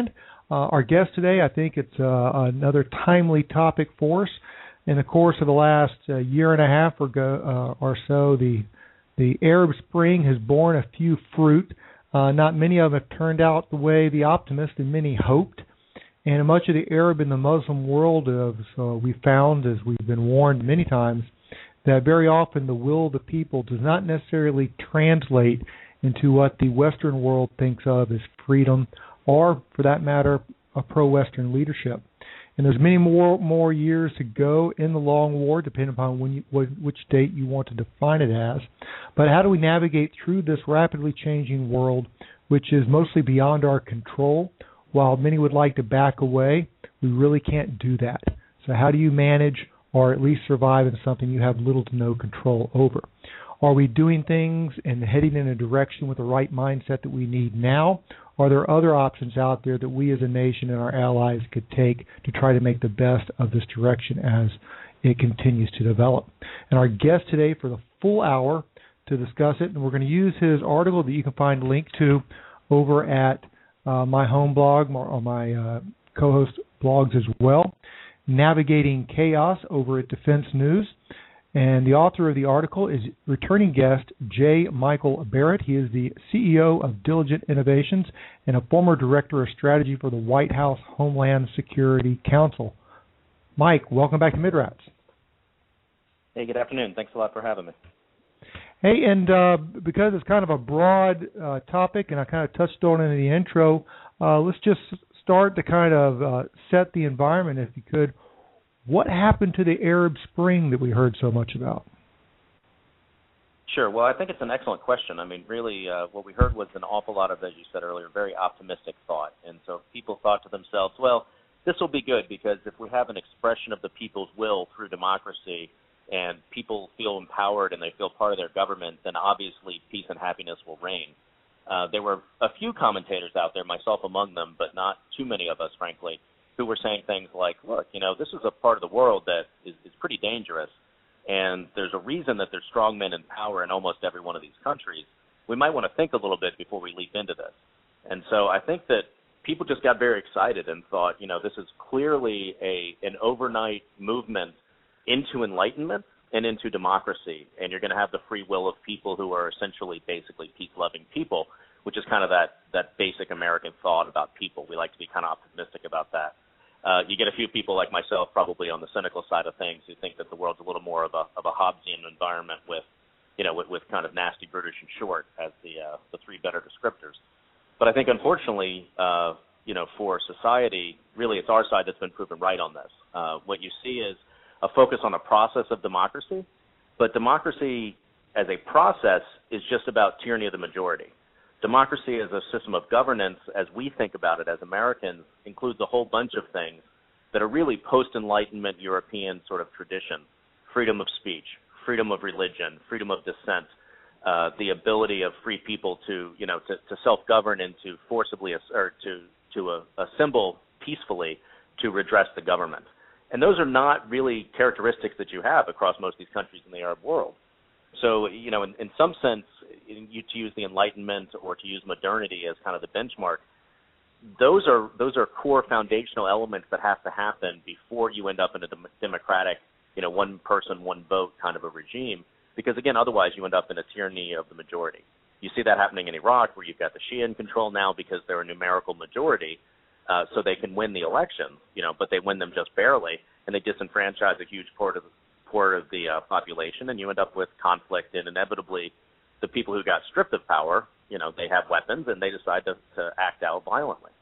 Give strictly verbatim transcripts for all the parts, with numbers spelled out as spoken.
land. Uh, our guest today, I think it's uh, another timely topic for us. In the course of the last uh, year and a half or, go, uh, or so, the the Arab Spring has borne a few fruit. Uh, not many of them have turned out the way the optimists and many hoped. And much of the Arab and the Muslim world, uh, so we found, as we've been warned many times, that very often the will of the people does not necessarily translate into what the Western world thinks of as freedom, or, for that matter, a pro-Western leadership. And there's many more more years to go in the long war, depending upon when you, what, which date you want to define it as. But how do we navigate through this rapidly changing world, which is mostly beyond our control? While many would like to back away, we really can't do that. So how do you manage or at least survive in something you have little to no control over? Are we doing things and heading in a direction with the right mindset that we need now? Are there other options out there that we as a nation and our allies could take to try to make the best of this direction as it continues to develop? And our guest today for the full hour to discuss it, and we're going to use his article that you can find a link to over at Uh, my home blog or my uh, co-host blogs as well, Navigating Chaos over at Defense News. And the author of the article is returning guest J. Michael Barrett. He is the C E O of Diligent Innovations and a former director of strategy for the White House Homeland Security Council. Mike, welcome back to MidRats. Hey, good afternoon. Thanks a lot for having me. Hey, and uh, because it's kind of a broad uh, topic, and I kind of touched on it in the intro, uh, let's just start to kind of uh, set the environment, if you could. What happened to the Arab Spring that we heard so much about? Sure. Well, I think it's an excellent question. I mean, really, uh, what we heard was an awful lot of, as you said earlier, very optimistic thought. And so people thought to themselves, well, this will be good because if we have an expression of the people's will through democracy, and people feel empowered and they feel part of their government, then obviously peace and happiness will reign. Uh, there were a few commentators out there, myself among them, but not too many of us, frankly, who were saying things like, look, you know, this is a part of the world that is, is pretty dangerous, and there's a reason that there's strong men in power in almost every one of these countries. We might want to think a little bit before we leap into this. And so I think that people just got very excited and thought, you know, this is clearly a an overnight movement into enlightenment and into democracy, and you're going to have the free will of people who are essentially basically peace-loving people, which is kind of that, that basic American thought about people. We like to be kind of optimistic about that. Uh, you get a few people like myself probably on the cynical side of things who think that the world's a little more of a, of a Hobbesian environment with, you know, with, with kind of nasty, brutish, and short as the, uh, the three better descriptors. But I think, unfortunately, uh, you know, for society, really it's our side that's been proven right on this. Uh, what you see is a focus on a process of democracy, but democracy as a process is just about tyranny of the majority. Democracy as a system of governance, as we think about it as Americans, includes a whole bunch of things that are really post-Enlightenment European sort of tradition: freedom of speech, freedom of religion, freedom of dissent, uh, the ability of free people to, you know, to, to self-govern and to forcibly or to to uh, assemble peacefully to redress the government. And those are not really characteristics that you have across most of these countries in the Arab world. So, you know, in, in some sense, in, you, to use the Enlightenment or to use modernity as kind of the benchmark, those are those are core foundational elements that have to happen before you end up in a dem- democratic, you know, one person, one vote kind of a regime. Because, again, otherwise you end up in a tyranny of the majority. You see that happening in Iraq, where you've got the Shia in control now because they're a numerical majority. Uh, so they can win the elections, you know, but they win them just barely, and they disenfranchise a huge part of the, part of the uh, population, and you end up with conflict, and inevitably the people who got stripped of power, you know, they have weapons, and they decide to, to act out violently.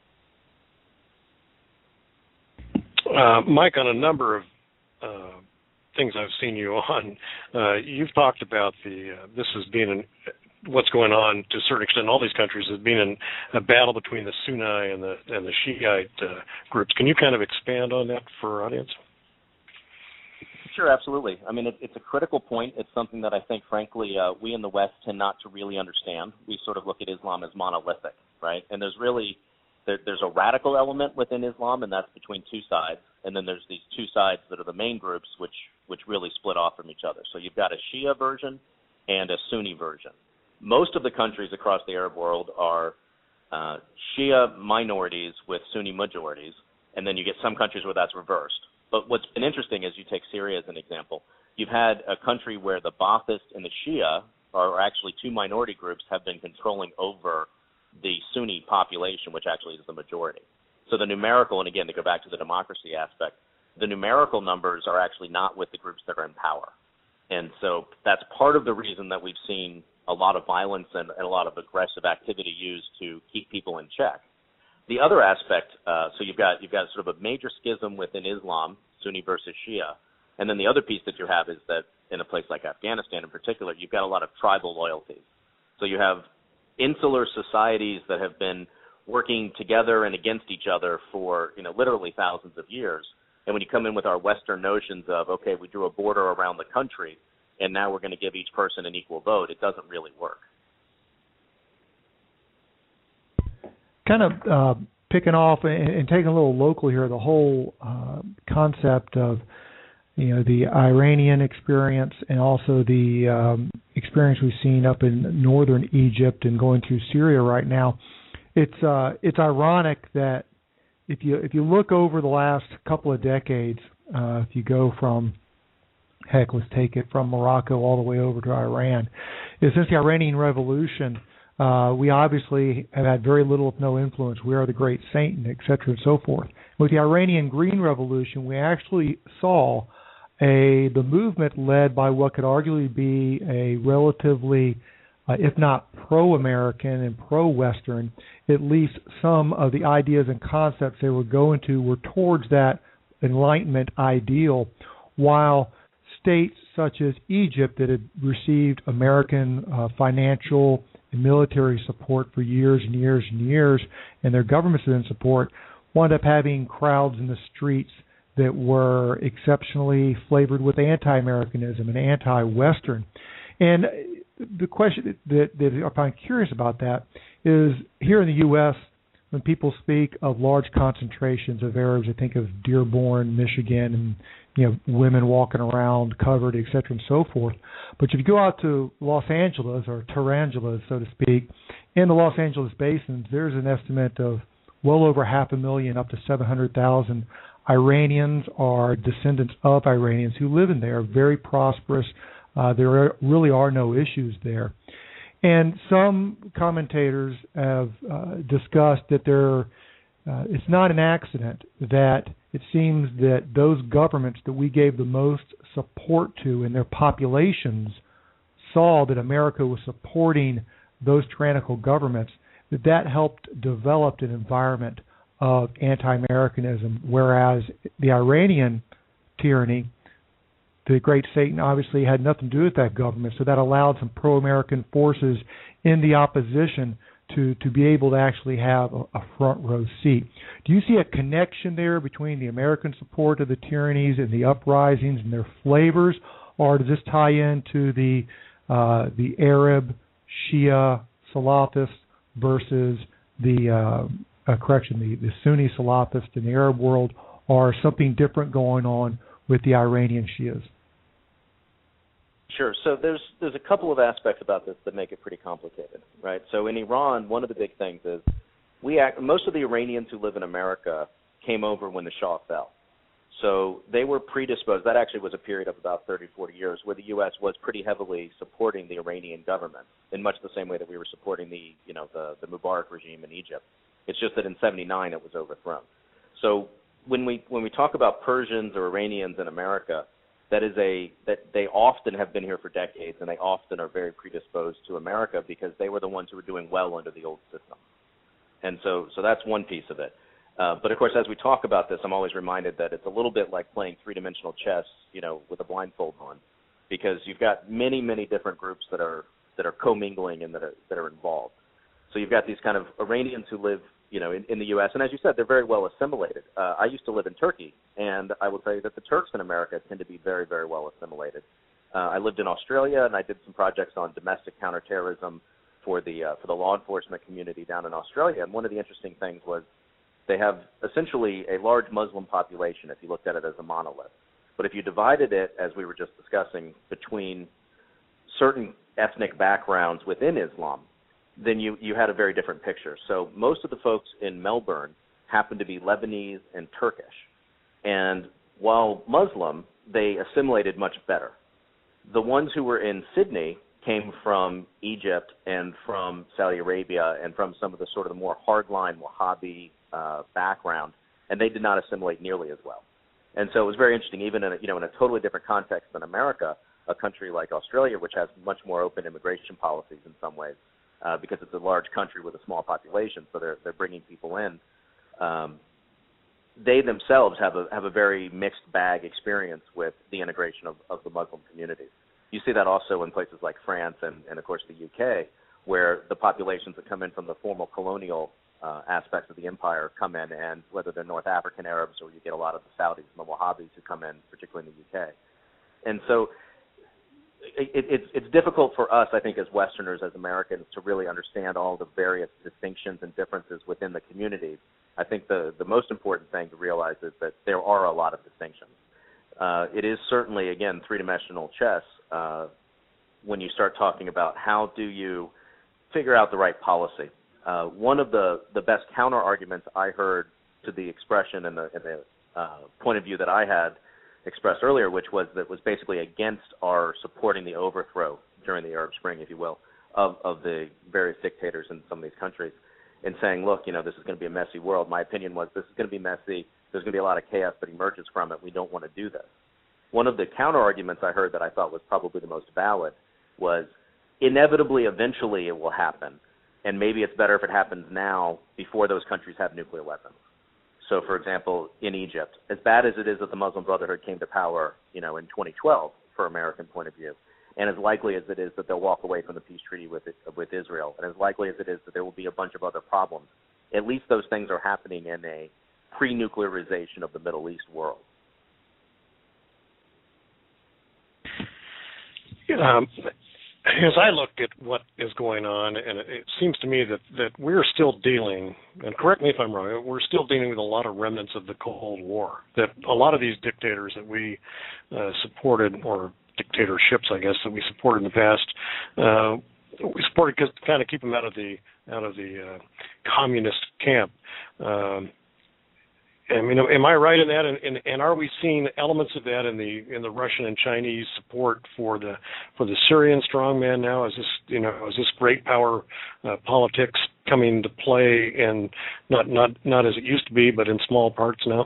Uh, Mike, on a number of uh, things I've seen you on, uh, you've talked about the uh, this as being an what's going on to a certain extent in all these countries has been an, a battle between the Sunni and the and the Shiite uh, groups. Can you kind of expand on that for our audience? Sure, absolutely. I mean, it, it's a critical point. It's something that I think, frankly, uh, we in the West tend not to really understand. We sort of look at Islam as monolithic, right? And there's really there, there's a radical element within Islam, and that's between two sides. And then there's these two sides that are the main groups, which which really split off from each other. So you've got a Shia version and a Sunni version. Most of the countries across the Arab world are uh, Shia minorities with Sunni majorities, and then you get some countries where that's reversed. But what's been interesting is you take Syria as an example. You've had a country where the Ba'athists and the Shia, are actually two minority groups, have been controlling over the Sunni population, which actually is the majority. So the numerical, and again, to go back to the democracy aspect, the numerical numbers are actually not with the groups that are in power. And so that's part of the reason that we've seen a lot of violence and, and a lot of aggressive activity used to keep people in check. The other aspect, uh, so you've got you've got sort of a major schism within Islam, Sunni versus Shia, and then the other piece that you have is that in a place like Afghanistan in particular, you've got a lot of tribal loyalties. So you have insular societies that have been working together and against each other for, you know, literally thousands of years. And when you come in with our Western notions of, okay, we drew a border around the country, and now we're going to give each person an equal vote, it doesn't really work. Kind of uh, picking off and, and taking a little local here, the whole uh, concept of, you know, the Iranian experience and also the um, experience we've seen up in northern Egypt and going through Syria right now. It's uh, it's ironic that if you if you look over the last couple of decades, uh, if you go from, heck, let's take it from Morocco all the way over to Iran, is since the Iranian Revolution, uh, we obviously have had very little, if no influence. We are the great Satan, et cetera, and so forth. With the Iranian Green Revolution, we actually saw a the movement led by what could arguably be a relatively, uh, if not pro-American and pro-Western, at least some of the ideas and concepts they were going to were towards that Enlightenment ideal, while states such as Egypt that had received American uh, financial and military support for years and years and years, and their governments in support, wound up having crowds in the streets that were exceptionally flavored with anti-Americanism and anti-Western. And the question that, that I find curious about that is here in the U S, when people speak of large concentrations of Arabs, I think of Dearborn, Michigan, and, you know, women walking around covered, et cetera, and so forth. But if you go out to Los Angeles, or Tarantulas, so to speak, in the Los Angeles basins, there's an estimate of well over half a million, up to seven hundred thousand Iranians or descendants of Iranians who live in there, very prosperous. Uh, there are, really are no issues there. And some commentators have uh, discussed that there, uh, it's not an accident that it seems that those governments that we gave the most support to in their populations saw that America was supporting those tyrannical governments, that that helped develop an environment of anti-Americanism, whereas the Iranian tyranny, the great Satan obviously had nothing to do with that government, so that allowed some pro-American forces in the opposition to, to be able to actually have a, a front row seat. Do you see a connection there between the American support of the tyrannies and the uprisings and their flavors, or does this tie into the uh, the Arab Shia Salafists versus the uh, uh, correction the, the Sunni Salafists in the Arab world, or something different going on with the Iranian Shias? Sure. So there's there's a couple of aspects about this that make it pretty complicated, right? So in Iran, one of the big things is we act, most of the Iranians who live in America came over when the Shah fell. So they were predisposed. That actually was a period of about thirty, forty years where the U S was pretty heavily supporting the Iranian government in much the same way that we were supporting the, you know, the, the Mubarak regime in Egypt. It's just that in seventy-nine it was overthrown. So when we when we talk about Persians or Iranians in America, that is a that they often have been here for decades, and they often are very predisposed to America because they were the ones who were doing well under the old system. And so so that's one piece of it. Uh, but of course, as we talk about this, I'm always reminded that it's a little bit like playing three-dimensional chess, you know, with a blindfold on, because you've got many, many different groups that are that are commingling and that are that are involved. So you've got these kind of Iranians who live, you know, in, in the U S, and as you said, they're very well assimilated. Uh, I used to live in Turkey, and I will tell you that the Turks in America tend to be very, very well assimilated. Uh, I lived in Australia, and I did some projects on domestic counterterrorism for the uh, for the law enforcement community down in Australia. And one of the interesting things was they have essentially a large Muslim population if you looked at it as a monolith. But if you divided it, as we were just discussing, between certain ethnic backgrounds within Islam, then you, you had a very different picture. So most of the folks in Melbourne happened to be Lebanese and Turkish. And while Muslim, they assimilated much better. The ones who were in Sydney came from Egypt and from Saudi Arabia and from some of the sort of the more hardline Wahhabi uh, background, and they did not assimilate nearly as well. And so it was very interesting, even in a, you know, in a totally different context than America, a country like Australia, which has much more open immigration policies in some ways, uh, because it's a large country with a small population, so they're they're bringing people in. Um, they themselves have a have a very mixed bag experience with the integration of, of the Muslim communities. You see that also in places like France and, and of course, the U K, where the populations that come in from the formal colonial uh, aspects of the empire come in, and whether they're North African Arabs or you get a lot of the Saudis and the Wahhabis who come in, particularly in the U K. And so it, it, it's, it's difficult for us, I think, as Westerners, as Americans, to really understand all the various distinctions and differences within the communities. I think the, the most important thing to realize is that there are a lot of distinctions. Uh, it is certainly, again, three-dimensional chess uh, when you start talking about how do you figure out the right policy. Uh, one of the, the best counter-arguments I heard to the expression and the, and the uh, point of view that I had expressed earlier, which was that was basically against our supporting the overthrow during the Arab Spring, if you will, of, of the various dictators in some of these countries, and saying, look, you know, this is going to be a messy world. My opinion was this is going to be messy. There's going to be a lot of chaos that emerges from it. We don't want to do this. One of the counter-arguments I heard that I thought was probably the most valid was inevitably, eventually it will happen, and maybe it's better if it happens now before those countries have nuclear weapons. So, for example, in Egypt, as bad as it is that the Muslim Brotherhood came to power, you know, in twenty twelve, for American point of view, and as likely as it is that they'll walk away from the peace treaty with with Israel, and as likely as it is that there will be a bunch of other problems, at least those things are happening in a pre-nuclearization of the Middle East world. Um, as I look at what is going on, and it, it seems to me that, that we're still dealing, and correct me if I'm wrong, we're still dealing with a lot of remnants of the Cold War, that a lot of these dictators that we uh, supported, or dictatorships, I guess, that we supported in the past, uh, we supported because to kind of keep them out of the out of the uh, communist camp. Um, I mean, am I right in that? And, and, and are we seeing elements of that in the in the Russian and Chinese support for the for the Syrian strongman now? Is this you know is this great power uh, politics coming to play, and not not not as it used to be, but in small parts now?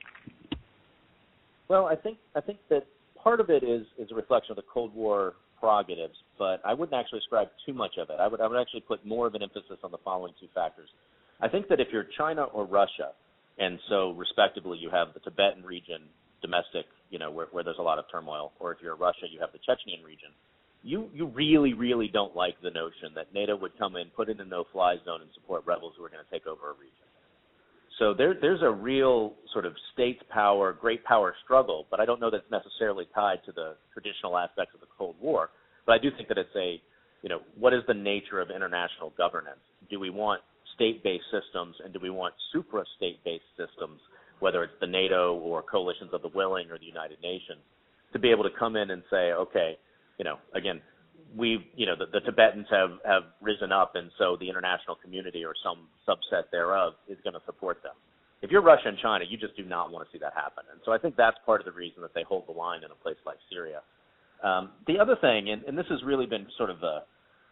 Well, I think I think that part of it is is a reflection of the Cold War prerogatives, but I wouldn't actually ascribe too much of it. I would I would actually put more of an emphasis on the following two factors. I think that if you're China or Russia, and so, respectively, you have the Tibetan region, domestic, you know, where, where there's a lot of turmoil, or if you're Russia, you have the Chechenian region. You you really, really don't like the notion that NATO would come in, put in a no-fly zone, and support rebels who are going to take over a region. So there, there's a real sort of state power, great power struggle, but I don't know that it's necessarily tied to the traditional aspects of the Cold War. But I do think that it's a, you know, what is the nature of international governance? Do we want state-based systems, and do we want supra-state-based systems, whether it's the NATO or coalitions of the willing or the United Nations, to be able to come in and say, okay, you know, again, we, you know, the, the Tibetans have, have risen up, and so the international community or some subset thereof is going to support them. If you're Russia and China, you just do not want to see that happen. And so I think that's part of the reason that they hold the line in a place like Syria. Um, the other thing, and, and this has really been sort of a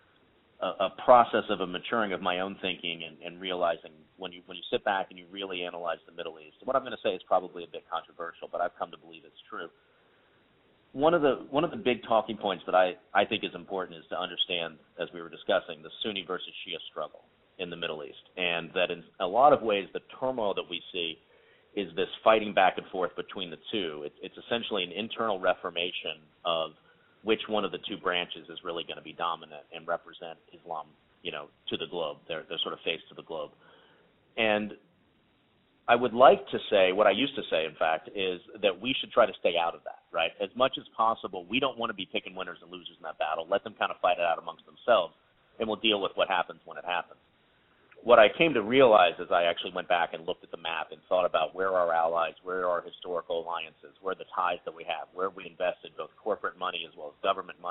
a process of a maturing of my own thinking and, and realizing when you when you sit back and you really analyze the Middle East. What I'm going to say is probably a bit controversial, but I've come to believe it's true. One of the one of the big talking points that I, I think is important is to understand, as we were discussing, the Sunni versus Shia struggle in the Middle East, and that in a lot of ways the turmoil that we see is this fighting back and forth between the two. It, it's essentially an internal reformation of which one of the two branches is really going to be dominant and represent Islam, you know, to the globe, their, their sort of face to the globe. And I would like to say, what I used to say, in fact, is that we should try to stay out of that, right? As much as possible, we don't want to be picking winners and losers in that battle. Let them kind of fight it out amongst themselves, and we'll deal with what happens when it happens. What I came to realize as I actually went back and looked at the map and thought about where our allies, where our historical alliances, where the ties that we have, where we invested both corporate money as well as government money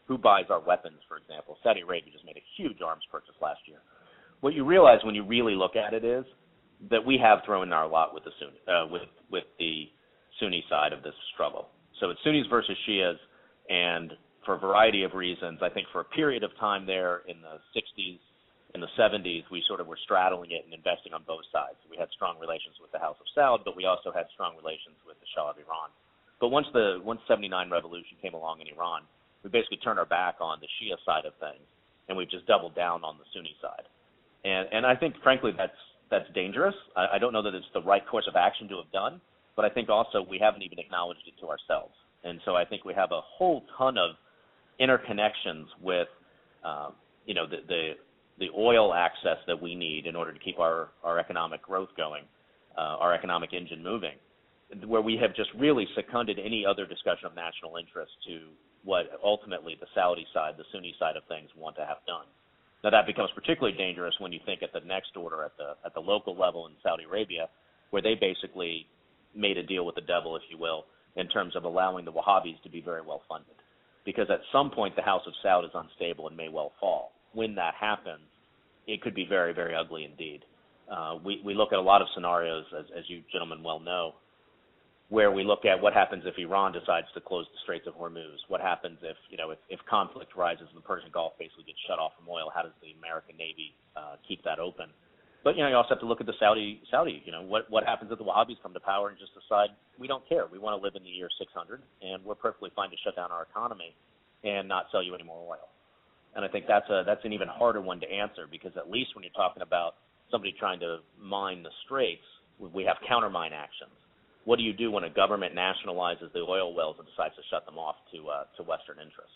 who buys our weapons, for example. Saudi Arabia just made a huge arms purchase last year. What you realize when you really look at it is that we have thrown in our lot with the Sunni, uh, with with the Sunni side of this struggle. So it's Sunnis versus Shias, and for a variety of reasons, I think for a period of time there in the sixties, in the seventies, we sort of were straddling it and investing on both sides. We had strong relations with the House of Saud, but we also had strong relations with the Shah of Iran. But once the once seventy-nine revolution came along in Iran, we basically turned our back on the Shia side of things, and we've just doubled down on the Sunni side. And and I think, frankly, that's that's dangerous. I, I don't know that it's the right course of action to have done, but I think also we haven't even acknowledged it to ourselves. And so I think we have a whole ton of interconnections with, uh, you know, the, the the oil access that we need in order to keep our, our economic growth going, uh, our economic engine moving, where we have just really seconded any other discussion of national interest to what ultimately the Saudi side, the Sunni side of things want to have done. Now that becomes particularly dangerous when you think at the next order, at the at the local level in Saudi Arabia, where they basically made a deal with the devil, if you will, in terms of allowing the Wahhabis to be very well funded. Because at some point the House of Saud is unstable and may well fall. When that happens, it could be very, very ugly indeed. Uh, we, we look at a lot of scenarios, as, as you gentlemen well know, where we look at what happens if Iran decides to close the Straits of Hormuz. What happens if, you know, if, if conflict rises and the Persian Gulf basically gets shut off from oil? How does the American Navy uh, keep that open? But, you know, you also have to look at the Saudi, Saudi, you know, what, what happens if the Wahhabis come to power and just decide we don't care. We want to live in the year six hundred, and we're perfectly fine to shut down our economy and not sell you any more oil. And I think that's a that's an even harder one to answer, because at least when you're talking about somebody trying to mine the straits, we have countermine actions. What do you do when a government nationalizes the oil wells and decides to shut them off to uh, to Western interests?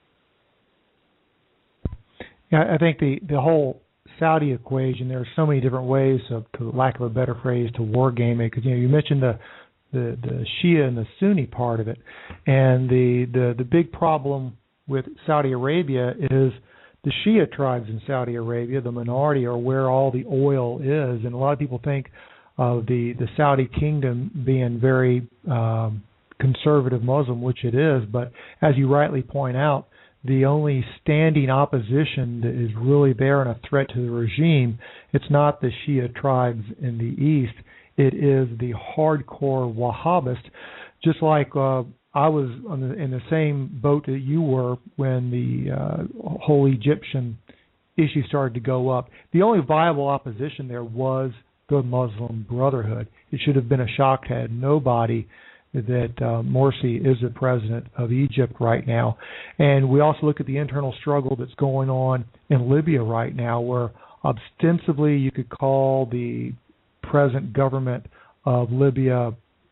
Yeah, I think the, the whole Saudi equation, there are so many different ways, of, to lack of a better phrase, to war game it. Because, you know, you mentioned the, the the Shia and the Sunni part of it, and the the the big problem with Saudi Arabia is the Shia tribes in Saudi Arabia, the minority, are where all the oil is. And a lot of people think of the, the Saudi kingdom being very um, conservative Muslim, which it is. But as you rightly point out, the only standing opposition that is really there and a threat to the regime, it's not the Shia tribes in the east. It is the hardcore Wahhabists, just like uh, I was on the, in the same boat that you were when the uh, whole Egyptian issue started to go up. The only viable opposition there was the Muslim Brotherhood. It should have been a shock to had nobody that uh, Morsi is the president of Egypt right now. And we also look at the internal struggle that's going on in Libya right now, where ostensibly you could call the present government of Libya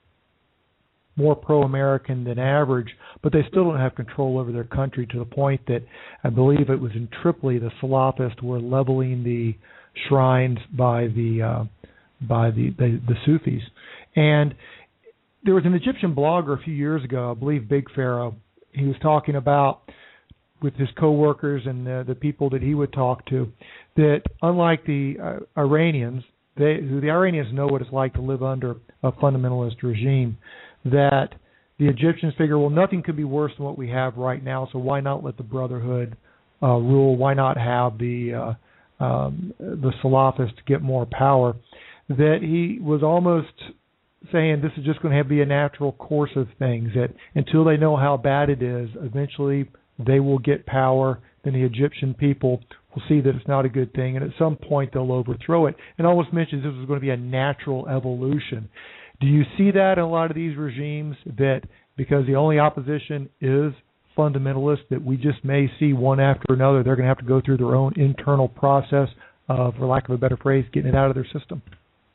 more pro-American than average, but they still don't have control over their country, to the point that I believe it was in Tripoli the Salafists were leveling the shrines by the uh, by the, the the Sufis. And there was an Egyptian blogger a few years ago, I believe Big Pharaoh. He was talking about, with his coworkers and the, the people that he would talk to, that unlike the uh, Iranians, they the Iranians know what it's like to live under a fundamentalist regime, that the Egyptians figure, well, nothing could be worse than what we have right now, so why not let the Brotherhood uh, rule? Why not have the uh, um, the Salafists get more power? That he was almost saying this is just going to have to be a natural course of things, that until they know how bad it is, eventually they will get power, then the Egyptian people will see that it's not a good thing, and at some point they'll overthrow it. And almost mentions this is going to be a natural evolution. Do you see that in a lot of these regimes, that because the only opposition is fundamentalist, that we just may see one after another, they're going to have to go through their own internal process of, for lack of a better phrase, getting it out of their system?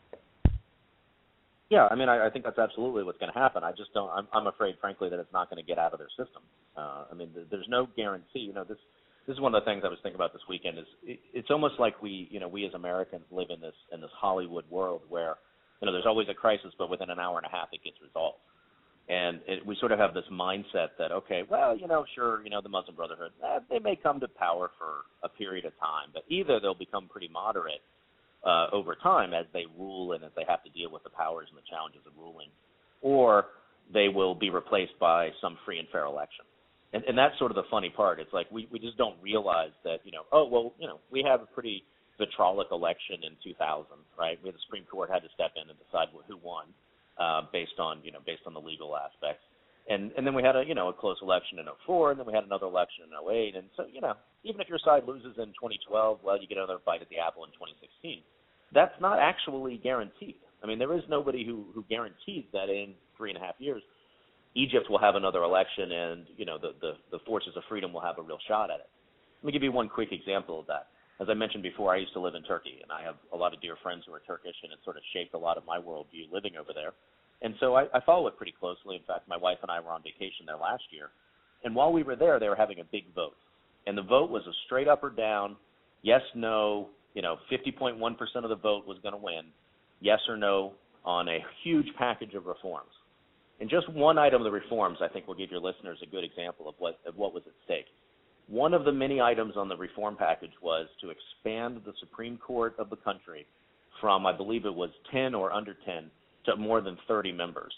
Yeah, I mean, I, I think that's absolutely what's going to happen. I just don't. I'm, I'm afraid, frankly, that it's not going to get out of their system. Uh, I mean, th- there's no guarantee. You know, this this is one of the things I was thinking about this weekend. Is it, it's almost like we, you know, we as Americans live in this in this Hollywood world where, you know, there's always a crisis, but within an hour and a half it gets resolved. And it, we sort of have this mindset that, okay, well, you know, sure, you know, the Muslim Brotherhood, eh, they may come to power for a period of time, but either they'll become pretty moderate Uh, over time as they rule and as they have to deal with the powers and the challenges of ruling, or they will be replaced by some free and fair election. And, and that's sort of the funny part. It's like we, we just don't realize that, you know, oh, well, you know, we have a pretty vitriolic election in two thousand, right? We had the Supreme Court had to step in and decide who won uh, based on, you know, based on the legal aspects. And and then we had a, you know, a close election in oh four, and then we had another election in oh eight. And so, you know, even if your side loses in twenty twelve, well, you get another bite at the apple in twenty sixteen. That's not actually guaranteed. I mean, there is nobody who, who guarantees that in three and a half years Egypt will have another election and, you know, the, the, the forces of freedom will have a real shot at it. Let me give you one quick example of that. As I mentioned before, I used to live in Turkey, and I have a lot of dear friends who are Turkish, and it sort of shaped a lot of my worldview living over there. And so I, I follow it pretty closely. In fact, my wife and I were on vacation there last year. And while we were there, they were having a big vote. And the vote was a straight up or down, yes, no, you know, fifty point one percent of the vote was going to win, yes or no, on a huge package of reforms. And just one item of the reforms, I think, will give your listeners a good example of what of what was at stake. One of the many items on the reform package was to expand the Supreme Court of the country from, I believe it was ten or under ten, to more than thirty members.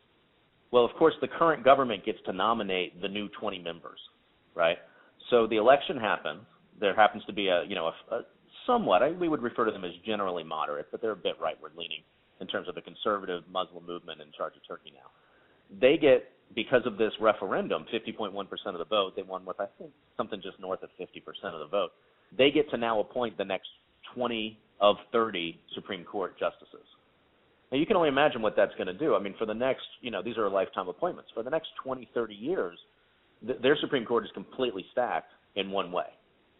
Well, of course, the current government gets to nominate the new twenty members, right? So the election happens. There happens to be a, you know, a, a somewhat, I, we would refer to them as generally moderate, but they're a bit rightward leaning in terms of the conservative Muslim movement in charge of Turkey now. They get, because of this referendum, fifty point one percent of the vote. They won with, I think, something just north of fifty percent of the vote. They get to now appoint the next twenty of thirty Supreme Court justices. Now, you can only imagine what that's going to do. I mean, for the next, you know, these are lifetime appointments. For the next twenty, thirty years, th- their Supreme Court is completely stacked in one way.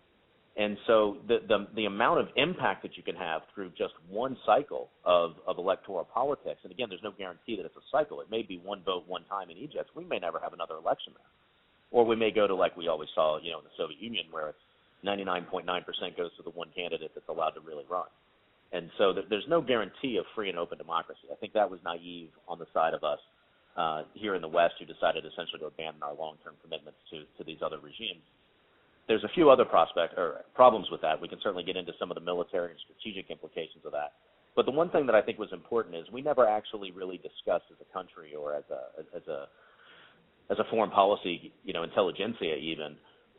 And so the, the the amount of impact that you can have through just one cycle of, of electoral politics, and again, there's no guarantee that it's a cycle. It may be one vote one time in Egypt. We may never have another election there. Or we may go to, like we always saw, you know, in the Soviet Union, where it's ninety-nine point nine percent goes to the one candidate that's allowed to really run. And so there's no guarantee of free and open democracy. I think that was naive on the side of us uh, here in the West, who decided essentially to abandon our long-term commitments to, to these other regimes. There's a few other prospect or problems with that. We can certainly get into some of the military and strategic implications of that. But the one thing that I think was important is we never actually really discussed as a country or as a as a as a foreign policy, you know, intelligentsia even,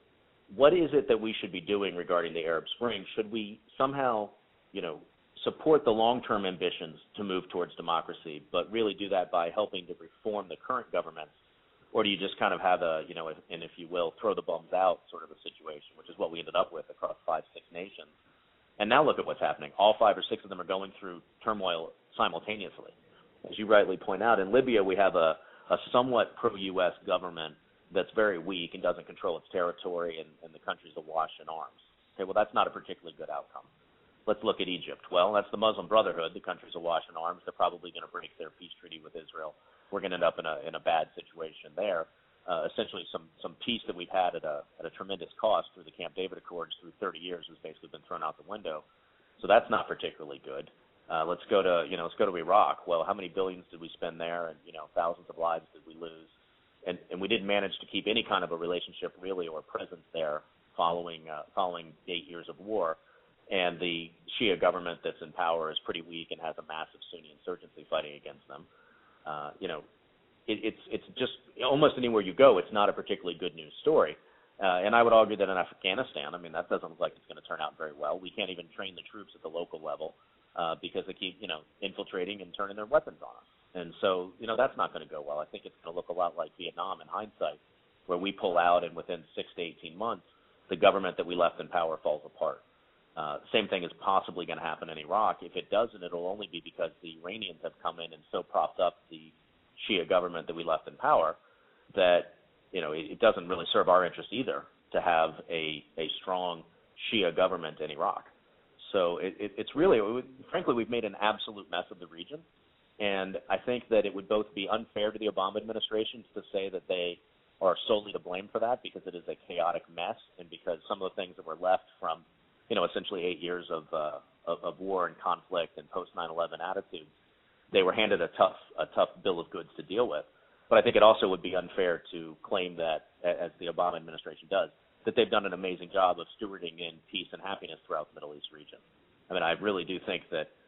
what is it that we should be doing regarding the Arab Spring? Should we somehow, you know, support the long-term ambitions to move towards democracy, but really do that by helping to reform the current governments? Or do you just kind of have a, you know, and if you will, throw the bums out sort of a situation, which is what we ended up with across five, six nations. And now look at what's happening. All five or six of them are going through turmoil simultaneously. As you rightly point out, in Libya we have a, a somewhat pro-U S government that's very weak and doesn't control its territory, and, and the country's awash in arms. Okay, well, that's not a particularly good outcome. Let's look at Egypt. Well, that's the Muslim Brotherhood. The country's awash in arms. They're probably going to break their peace treaty with Israel. We're going to end up in a in a bad situation there. Uh, essentially, some some peace that we've had at a at a tremendous cost through the Camp David Accords through thirty years has basically been thrown out the window. So that's not particularly good. Uh, let's go to you know let's go to Iraq. Well, how many billions did we spend there, and you know thousands of lives did we lose? And and we didn't manage to keep any kind of a relationship really or presence there following uh, following eight years of war. And the Shia government that's in power is pretty weak and has a massive Sunni insurgency fighting against them. Uh, you know, it, it's it's just almost anywhere you go, it's not a particularly good news story. Uh, and I would argue that in Afghanistan, I mean, that doesn't look like it's going to turn out very well. We can't even train the troops at the local level uh, because they keep, you know, infiltrating and turning their weapons on us. And so, you know, that's not going to go well. I think it's going to look a lot like Vietnam in hindsight, where we pull out and within six to eighteen months, the government that we left in power falls apart. Uh, same thing is possibly going to happen in Iraq. If it doesn't, it'll only be because the Iranians have come in and so propped up the Shia government that we left in power that, you know, it, it doesn't really serve our interest either to have a, a strong Shia government in Iraq. So it, it, it's really, it would, frankly, we've made an absolute mess of the region. And I think that it would both be unfair to the Obama administration to say that they are solely to blame for that because it is a chaotic mess and because some of the things that were left from, you know, essentially eight years of, uh, of, of war and conflict and post nine eleven attitudes, they were handed a tough, a tough bill of goods to deal with. But I think it also would be unfair to claim that, as the Obama administration does, that they've done an amazing job of stewarding in peace and happiness throughout the Middle East region. I mean, I really do think that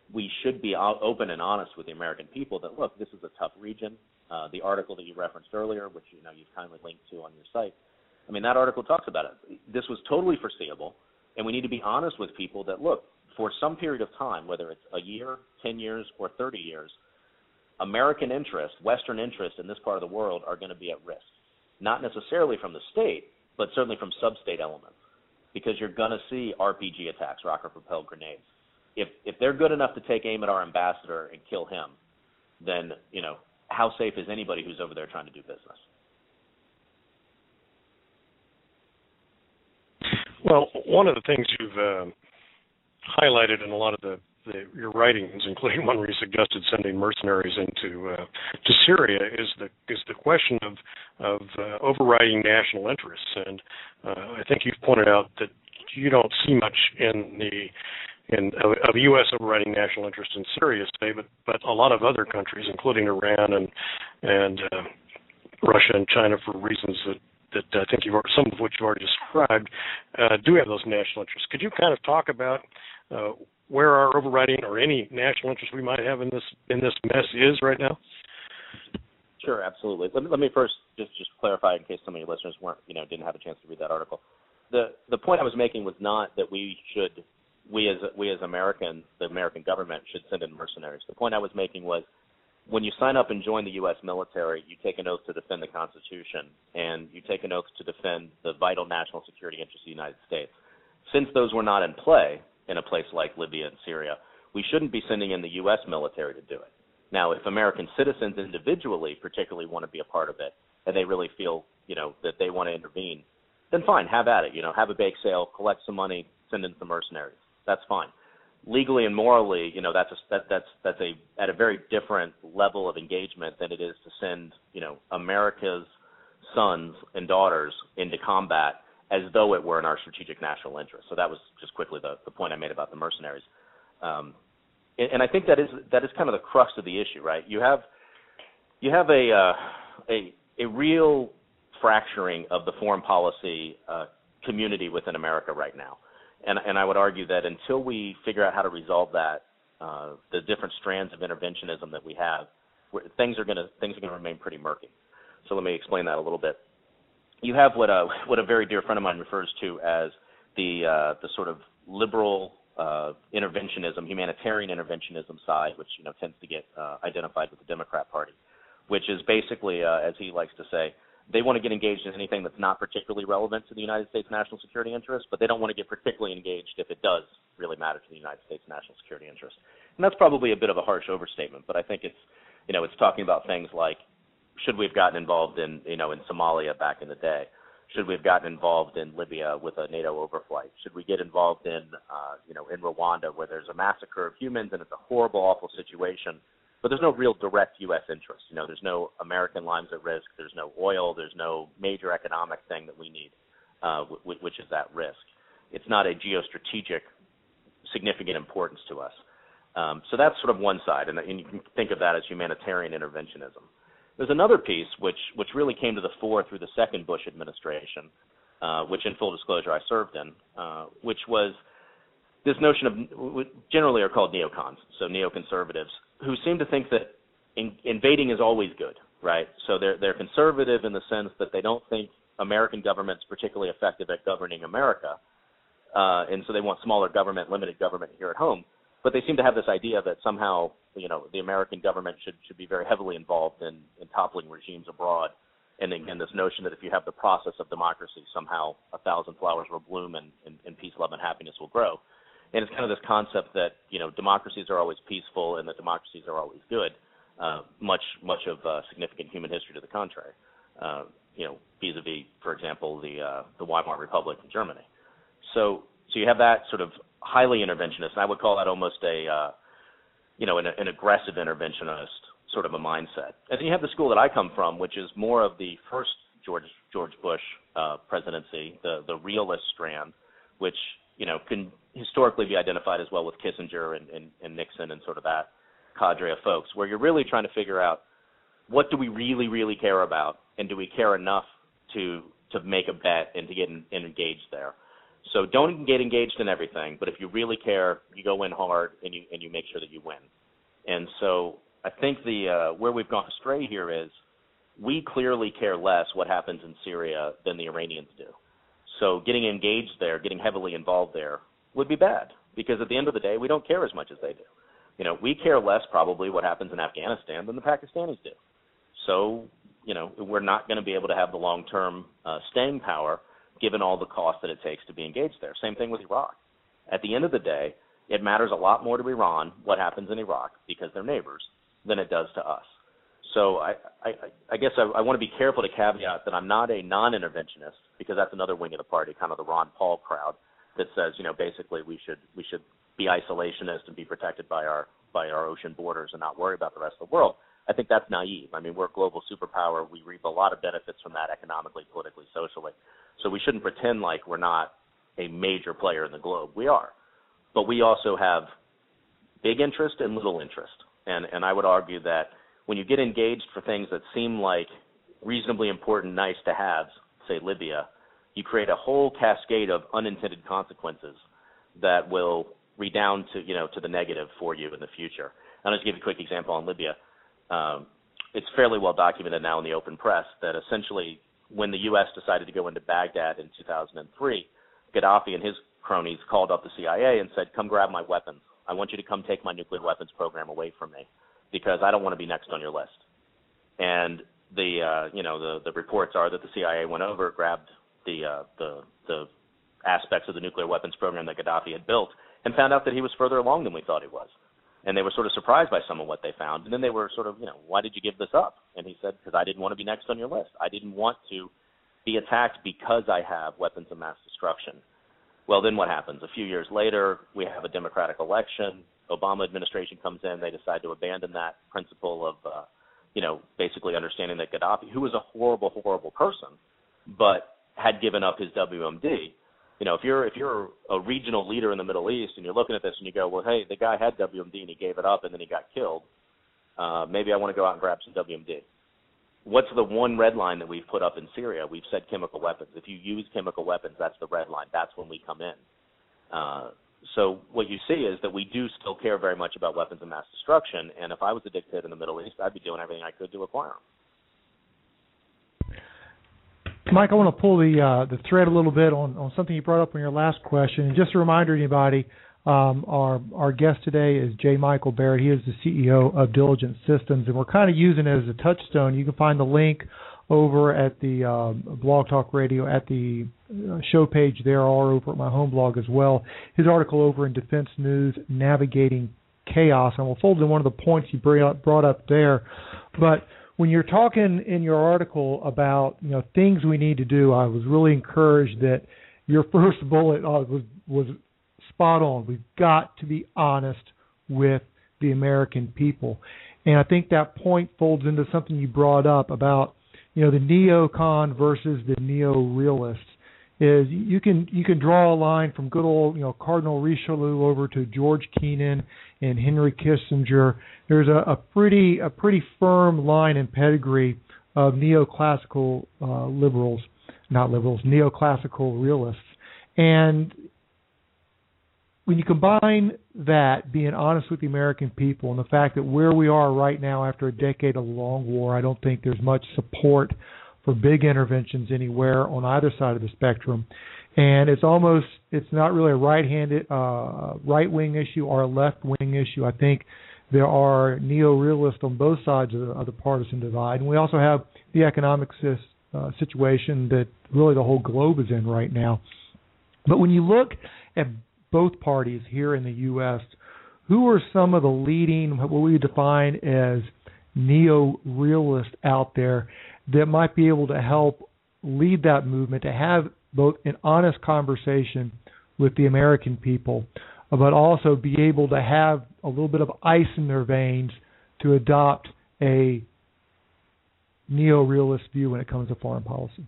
we should be open and honest with the American people that, look, this is a tough region. Uh, the article that you referenced earlier, which you know you've kindly linked to on your site, I mean, that article talks about it. This was totally foreseeable, and we need to be honest with people that, look, for some period of time, whether it's a year, ten years, or thirty years, American interest, Western interest in this part of the world are going to be at risk. Not necessarily from the state, but certainly from sub-state elements, because you're going to see R P G attacks, rocket-propelled grenades. If if they're good enough to take aim at our ambassador and kill him, then, you know, how safe is anybody who's over there trying to do business? Well, one of the things you've uh, highlighted in a lot of the, the your writings, including one where you suggested sending mercenaries into uh, to Syria, is the is the question of of uh, overriding national interests. And uh, I think you've pointed out that you don't see much in the in of, of U S overriding national interest in Syria, say, but but a lot of other countries, including Iran and and uh, Russia and China, for reasons that. that I think you've some of which you've already described, uh, do have those national interests. Could you kind of talk about uh, where our overriding or any national interest we might have in this in this mess is right now? Sure, absolutely. Let me, let me first just, just clarify in case some of your listeners weren't, you know, didn't have a chance to read that article. The the point I was making was not that we should, we as we as Americans, the American government should send in mercenaries. The point I was making was, when you sign up and join the U S military, you take an oath to defend the Constitution, and you take an oath to defend the vital national security interests of the United States. Since those were not in play in a place like Libya and Syria, we shouldn't be sending in the U S military to do it. Now, if American citizens individually particularly want to be a part of it, and they really feel, you know, that they want to intervene, then fine, have at it. You know, have a bake sale, collect some money, send in some mercenaries. That's fine. Legally and morally, you know, that's a, that, that's that's a at a very different level of engagement than it is to send, you know, America's sons and daughters into combat as though it were in our strategic national interest. So that was just quickly the, the point I made about the mercenaries. Um, and, and I think that is that is kind of the crux of the issue, right? You have you have a uh, a a real fracturing of the foreign policy uh, community within America right now. And, and I would argue that until we figure out how to resolve that, uh, the different strands of interventionism that we have, things are going to things are going to remain pretty murky. So let me explain that a little bit. You have what a what a very dear friend of mine refers to as the uh, the sort of liberal uh, interventionism, humanitarian interventionism side, which you know tends to get uh, identified with the Democrat Party, which is basically, uh, as he likes to say, they want to get engaged in anything that's not particularly relevant to the United States national security interest, but they don't want to get particularly engaged if it does really matter to the United States national security interest. And that's probably a bit of a harsh overstatement, but I think it's, you know, it's talking about things like, should we have gotten involved in, you know, in Somalia back in the day? Should we have gotten involved in Libya with a NATO overflight? Should we get involved in, uh, you know, in Rwanda where there's a massacre of humans and it's a horrible, awful situation? But there's no real direct U S interest. You know, there's no American lives at risk. There's no oil. There's no major economic thing that we need, uh, w- which is at risk. It's not a geostrategic significant importance to us. Um, so that's sort of one side, and, and you can think of that as humanitarian interventionism. There's another piece which, which really came to the fore through the second Bush administration, uh, which in full disclosure I served in, uh, which was this notion of, generally are called neocons, so neoconservatives, who seem to think that in, invading is always good, right? So they're they're conservative in the sense that they don't think American government's particularly effective at governing America, uh, and so they want smaller government, limited government here at home. But they seem to have this idea that somehow, you know, the American government should should be very heavily involved in, in toppling regimes abroad, and again, this notion that if you have the process of democracy, somehow a thousand flowers will bloom and, and, and peace, love, and happiness will grow. And it's kind of this concept that, you know, democracies are always peaceful and that democracies are always good, uh, much much of uh, significant human history to the contrary, uh, you know, vis-a-vis, for example, the uh, the Weimar Republic in Germany. So so you have that sort of highly interventionist, and I would call that almost a, uh, you know, an, an aggressive interventionist sort of a mindset. And then you have the school that I come from, which is more of the first George George Bush uh, presidency, the the realist strand, which, you know, can historically be identified as well with Kissinger and, and, and Nixon and sort of that cadre of folks, where you're really trying to figure out what do we really, really care about, and do we care enough to to make a bet and to get in, engaged there. So don't get engaged in everything, but if you really care, you go in hard and you and you make sure that you win. And so I think the uh, where we've gone astray here is we clearly care less what happens in Syria than the Iranians do. So getting engaged there, getting heavily involved there would be bad, because at the end of the day, we don't care as much as they do. You know, we care less probably what happens in Afghanistan than the Pakistanis do. So, you know, we're not going to be able to have the long-term uh, staying power given all the cost that it takes to be engaged there. Same thing with Iraq. At the end of the day, it matters a lot more to Iran what happens in Iraq because they're neighbors than it does to us. So I, I, I guess I, I want to be careful to caveat that I'm not a non-interventionist, because that's another wing of the party, kind of the Ron Paul crowd that says, you know, basically we should we should be isolationist and be protected by our by our ocean borders and not worry about the rest of the world. I think that's naive. I mean, we're a global superpower. We reap a lot of benefits from that economically, politically, socially. So we shouldn't pretend like we're not a major player in the globe. We are. But we also have big interest and little interest. And and I would argue that when you get engaged for things that seem like reasonably important, nice to haves, say Libya, you create a whole cascade of unintended consequences that will redound to, you know, to the negative for you in the future. I'll just give you a quick example on Libya. Um, it's fairly well documented now in the open press that essentially when the U S decided to go into Baghdad in two thousand three, Gaddafi and his cronies called up the C I A and said, come grab my weapons. I want you to come take my nuclear weapons program away from me because I don't want to be next on your list. And the, uh, you know, the, the reports are that the C I A went over, grabbed the, uh, the, the aspects of the nuclear weapons program that Gaddafi had built and found out that he was further along than we thought he was. And they were sort of surprised by some of what they found. And then they were sort of, you know, why did you give this up? And he said, because I didn't want to be next on your list. I didn't want to be attacked because I have weapons of mass destruction. Well, then what happens? A few years later, we have a democratic election. Obama administration comes in. They decide to abandon that principle of, uh, you know, basically understanding that Gaddafi, who was a horrible, horrible person, but had given up his W M D. You know, if you're if you're a regional leader in the Middle East and you're looking at this and you go, well, hey, the guy had W M D and he gave it up and then he got killed. Uh, maybe I want to go out and grab some W M D. What's the one red line that we've put up in Syria? We've said chemical weapons. If you use chemical weapons, that's the red line. That's when we come in. Uh, so what you see is that we do still care very much about weapons of mass destruction. And if I was a dictator in the Middle East, I'd be doing everything I could to acquire them. Mike, I want to pull the uh, the thread a little bit on, on something you brought up in your last question. And just a reminder to anybody, um, our our guest today is J. Michael Barrett. He is the C E O of Diligent Systems, and we're kind of using it as a touchstone. You can find the link over at the uh, Blog Talk Radio at the show page there, or over at my home blog as well. His article over in Defense News, Navigating Chaos, and we'll fold in one of the points you brought up there. But when you're talking in your article about, you know, things we need to do, I was really encouraged that your first bullet uh, was was spot on. We've got to be honest with the American people, and I think that point folds into something you brought up about, you know, the neocon versus the neo-realists. Is you can you can draw a line from good old, you know, Cardinal Richelieu over to George Kennan and Henry Kissinger. There's a, a pretty a pretty firm line and pedigree of neoclassical uh, liberals, not liberals, neoclassical realists. And when you combine that, being honest with the American people, and the fact that where we are right now after a decade of long war, I don't think there's much support for big interventions anywhere on either side of the spectrum. And it's almost, it's not really a right-handed, uh, right-wing issue or a left-wing issue. I think there are neo-realists on both sides of the, of the partisan divide. And we also have the economic sis, uh, situation that really the whole globe is in right now. But when you look at both parties here in the U S, who are some of the leading, what we define as neo-realists out there that might be able to help lead that movement, to have both an honest conversation with the American people, but also be able to have a little bit of ice in their veins to adopt a neo-realist view when it comes to foreign policy?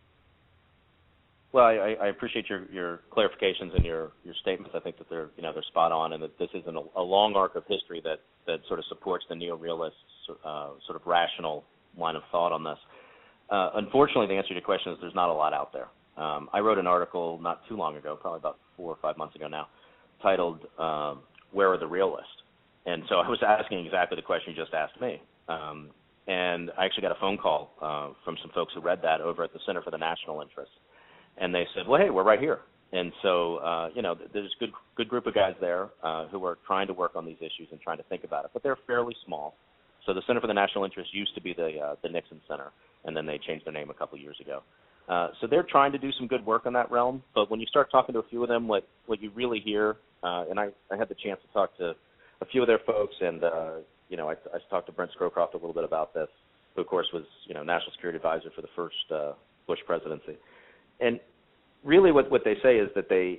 Well, I, I appreciate your, your clarifications and your, your statements. I think that they're, you know, they're spot on, and that this isn't a, a long arc of history that, that sort of supports the neo-realist uh, sort of rational line of thought on this. Uh, unfortunately, the answer to your question is there's not a lot out there. Um, I wrote an article not too long ago, probably about four or five months ago now, titled um, "Where Are the Realists?" And so I was asking exactly the question you just asked me. Um, and I actually got a phone call uh, from some folks who read that over at the Center for the National Interest. And they said, well, hey, we're right here. And so, uh, you know, there's a good, good group of guys there uh, who are trying to work on these issues and trying to think about it. But they're fairly small. So the Center for the National Interest used to be the uh, the Nixon Center, and then they changed their name a couple years ago. Uh, so they're trying to do some good work in that realm. But when you start talking to a few of them, what, what you really hear, uh, and I, I had the chance to talk to a few of their folks, and, uh, you know, I, I talked to Brent Scowcroft a little bit about this, who, of course, was, you know, National Security Advisor for the first uh, Bush presidency. And really what, what they say is that they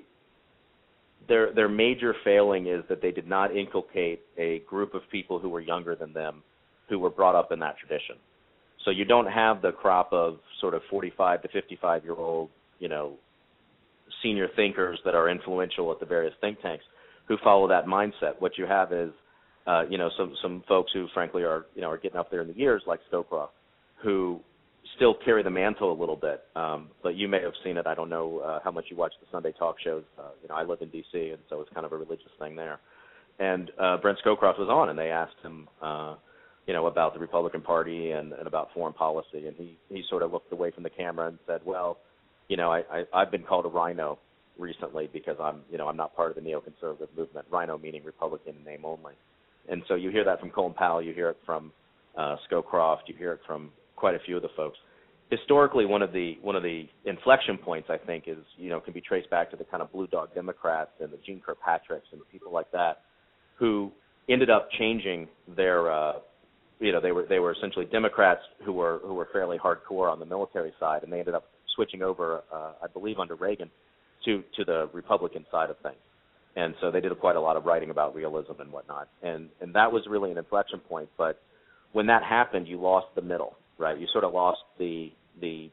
their their major failing is that they did not inculcate a group of people who were younger than them who were brought up in that tradition. So you don't have the crop of sort of forty-five to fifty-five-year-old, you know, senior thinkers that are influential at the various think tanks who follow that mindset. What you have is, uh, you know, some some folks who, frankly, are, you know, are getting up there in the years, like Scowcroft, who still carry the mantle a little bit. Um, but you may have seen it. I don't know uh, how much you watch the Sunday talk shows. Uh, you know, I live in D C, and so it's kind of a religious thing there. And uh, Brent Scowcroft was on, and they asked him, uh, you know, about the Republican Party and, and about foreign policy, and he, he sort of looked away from the camera and said, well, you know, I, I, I've been called a rhino recently because I'm, you know, I'm not part of the neoconservative movement, rhino meaning Republican in name only. And so you hear that from Colin Powell, you hear it from uh, Scowcroft, you hear it from quite a few of the folks. Historically, one of the one of the inflection points, I think, is, you know, can be traced back to the kind of blue dog Democrats and the Gene Kirkpatricks and people like that, who ended up changing their, uh, you know, they were they were essentially Democrats who were who were fairly hardcore on the military side, and they ended up switching over, uh, I believe, under Reagan, to to the Republican side of things. And so they did quite a lot of writing about realism and whatnot, and and that was really an inflection point. But when that happened, you lost the middle. Right, you sort of lost the the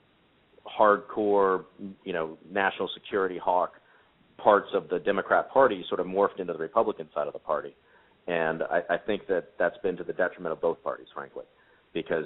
hardcore, you know, national security hawk parts of the Democrat Party. You sort of morphed into the Republican side of the party, and I, I think that that's been to the detriment of both parties, frankly, because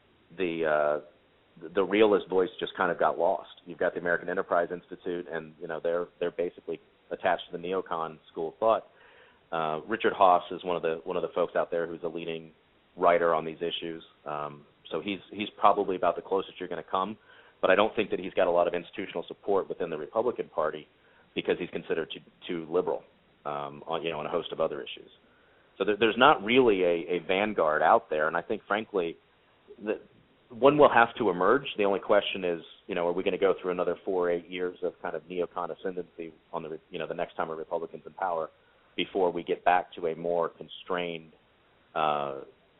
the uh, the realist voice just kind of got lost. You've got the American Enterprise Institute, and you know they're they're basically attached to the neocon school of thought. Uh, Richard Haass is one of the one of the folks out there who's a leading writer on these issues. Um, So he's he's probably about the closest you're going to come, but I don't think that he's got a lot of institutional support within the Republican Party because he's considered too, too liberal, um, on you know on a host of other issues. So there, there's not really a, a vanguard out there, and I think frankly that one will have to emerge. The only question is, you know, are we going to go through another four or eight years of kind of neocon ascendancy on the you know the next time a Republican's in power before we get back to a more constrained, uh,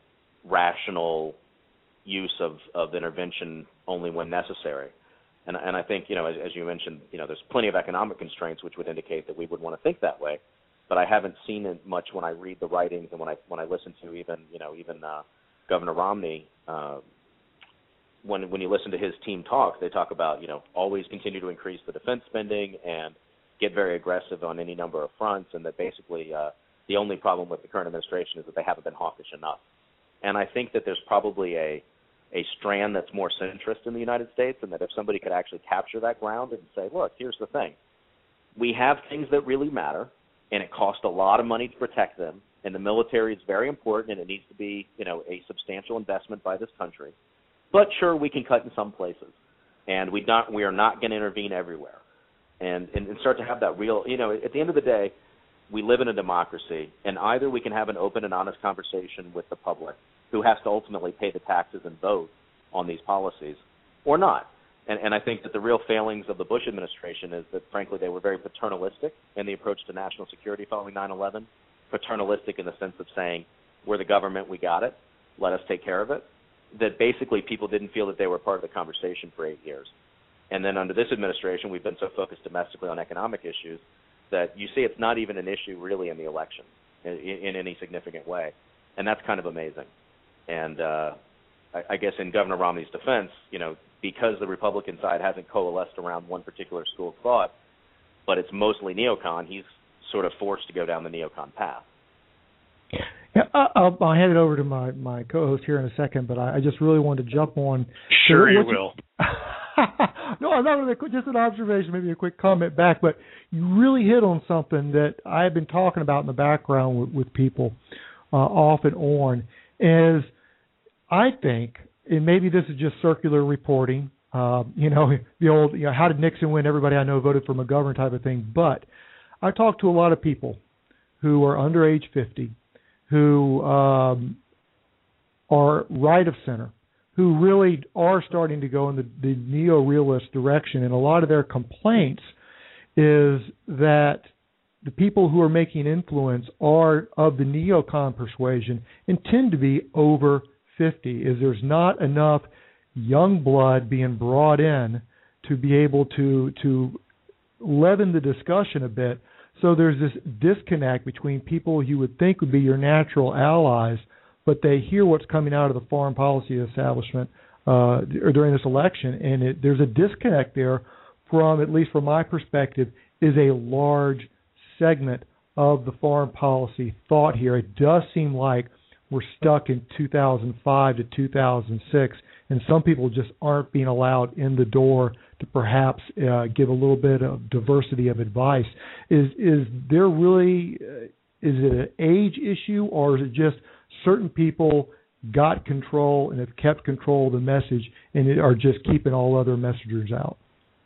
rational use of, of intervention only when necessary. And, and I think, you know, as, as you mentioned, you know, there's plenty of economic constraints which would indicate that we would want to think that way. But I haven't seen it much when I read the writings and when I when I listen to even, you know, even uh, Governor Romney. Uh, when when you listen to his team talk, they talk about, you know, always continue to increase the defense spending and get very aggressive on any number of fronts, and that basically uh, the only problem with the current administration is that they haven't been hawkish enough. And I think that there's probably a a strand that's more centrist in the United States, and that if somebody could actually capture that ground and say, look, here's the thing. We have things that really matter, and it costs a lot of money to protect them, and the military is very important, and it needs to be, you know, a substantial investment by this country. But sure, we can cut in some places, and we not we are not going to intervene everywhere. And, and and start to have that real, you know, at the end of the day, we live in a democracy, and either we can have an open and honest conversation with the public, who has to ultimately pay the taxes and vote on these policies, or not. And, and I think that the real failings of the Bush administration is that, frankly, they were very paternalistic in the approach to national security following nine eleven, paternalistic in the sense of saying, we're the government, we got it, let us take care of it, that basically people didn't feel that they were part of the conversation for eight years. And then under this administration, we've been so focused domestically on economic issues that you see it's not even an issue really in the election in, in any significant way. And that's kind of amazing. And uh, I, I guess in Governor Romney's defense, you know, because the Republican side hasn't coalesced around one particular school of thought, but it's mostly neocon, he's sort of forced to go down the neocon path. Yeah, I'll, I'll hand it over to my, my co-host here in a second, but I, I just really wanted to jump on. Sure, so you you, will. no, not really, just an observation, maybe a quick comment back, but you really hit on something that I've been talking about in the background with, with people uh, off and on, is I think, and maybe this is just circular reporting, uh, you know, the old, you know, how did Nixon win? Everybody I know voted for McGovern type of thing, but I talk to a lot of people who are under age fifty, who um, are right of center, who really are starting to go in the, the neo-realist direction. And a lot of their complaints is that the people who are making influence are of the neocon persuasion and tend to be over fifty, is there's not enough young blood being brought in to be able to to leaven the discussion a bit. So there's this disconnect between people you would think would be your natural allies, but they hear what's coming out of the foreign policy establishment uh, during this election, and it, there's a disconnect there from, at least from my perspective, is a large segment of the foreign policy thought here. It does seem like we're stuck in two thousand five to two thousand six, and some people just aren't being allowed in the door to perhaps uh, give a little bit of diversity of advice. Is is there really, uh, is it an age issue, or is it just certain people got control and have kept control of the message and are just keeping all other messengers out?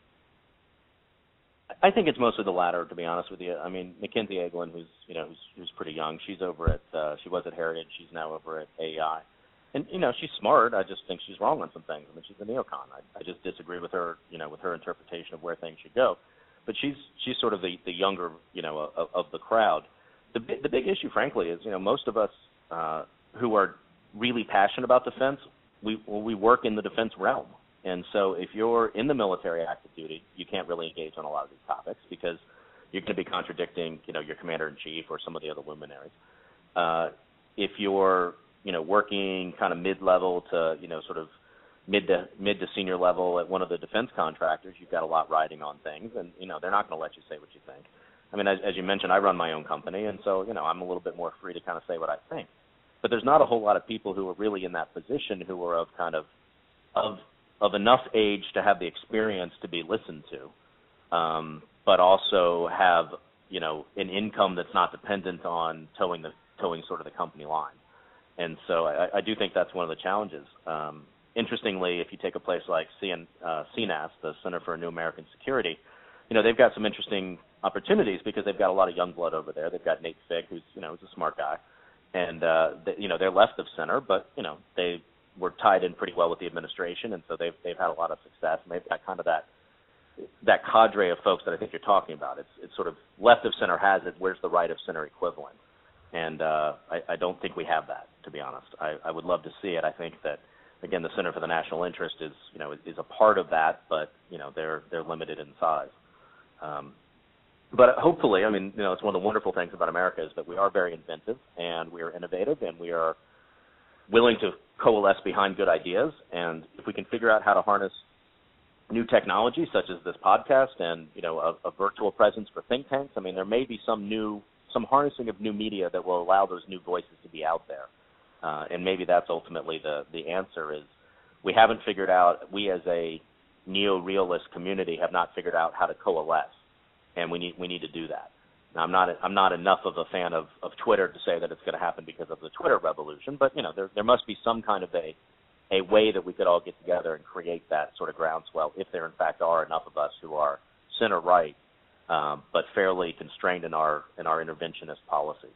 I think it's mostly the latter, to be honest with you. I mean, Mackenzie Eglin, who's you know who's, who's pretty young, she's over at uh, she was at Heritage, she's now over at A E I, and you know she's smart. I just think she's wrong on some things. I mean, she's a neocon. I, I just disagree with her, you know, with her interpretation of where things should go. But she's she's sort of the, the younger, you know, of, of the crowd. The the big issue, frankly, is you know most of us uh, who are really passionate about defense, we we work in the defense realm. And so if you're in the military active duty, you can't really engage on a lot of these topics because you're going to be contradicting, you know, your commander-in-chief or some of the other luminaries. Uh, if you're, you know, working kind of mid-level to, you know, sort of mid to mid to senior level at one of the defense contractors, you've got a lot riding on things, and, you know, they're not going to let you say what you think. I mean, as, as you mentioned, I run my own company, and so, you know, I'm a little bit more free to kind of say what I think. But there's not a whole lot of people who are really in that position who are of kind of of of enough age to have the experience to be listened to, um, but also have, you know, an income that's not dependent on towing the towing sort of the company line. And so I, I do think that's one of the challenges. Um, interestingly, if you take a place like C N, uh, C N A S, the Center for New American Security, you know, they've got some interesting opportunities because they've got a lot of young blood over there. They've got Nate Figg, who's, you know, who's a smart guy. And, uh, they, you know, they're left of center, but, you know, they were tied in pretty well with the administration, and so they've they've had a lot of success, and they've got kind of that that cadre of folks that I think you're talking about. It's it's sort of left of center has it. Where's the right of center equivalent? And uh, I, I don't think we have that, to be honest. I, I would love to see it. I think that again, the Center for the National Interest is you know is a part of that, but you know they're they're limited in size. Um, but hopefully, I mean, you know, it's one of the wonderful things about America is that we are very inventive and we are innovative and we are willing to coalesce behind good ideas, and if we can figure out how to harness new technology such as this podcast and you know a, a virtual presence for think tanks, I mean there may be some new some harnessing of new media that will allow those new voices to be out there, uh, and maybe that's ultimately the the answer is we haven't figured out, we as a neo-realist community have not figured out how to coalesce, and we need we need to do that. Now, I'm not I'm not enough of a fan of, of Twitter to say that it's going to happen because of the Twitter revolution, but you know there there must be some kind of a a way that we could all get together and create that sort of groundswell if there in fact are enough of us who are center right, um, but fairly constrained in our in our interventionist policies.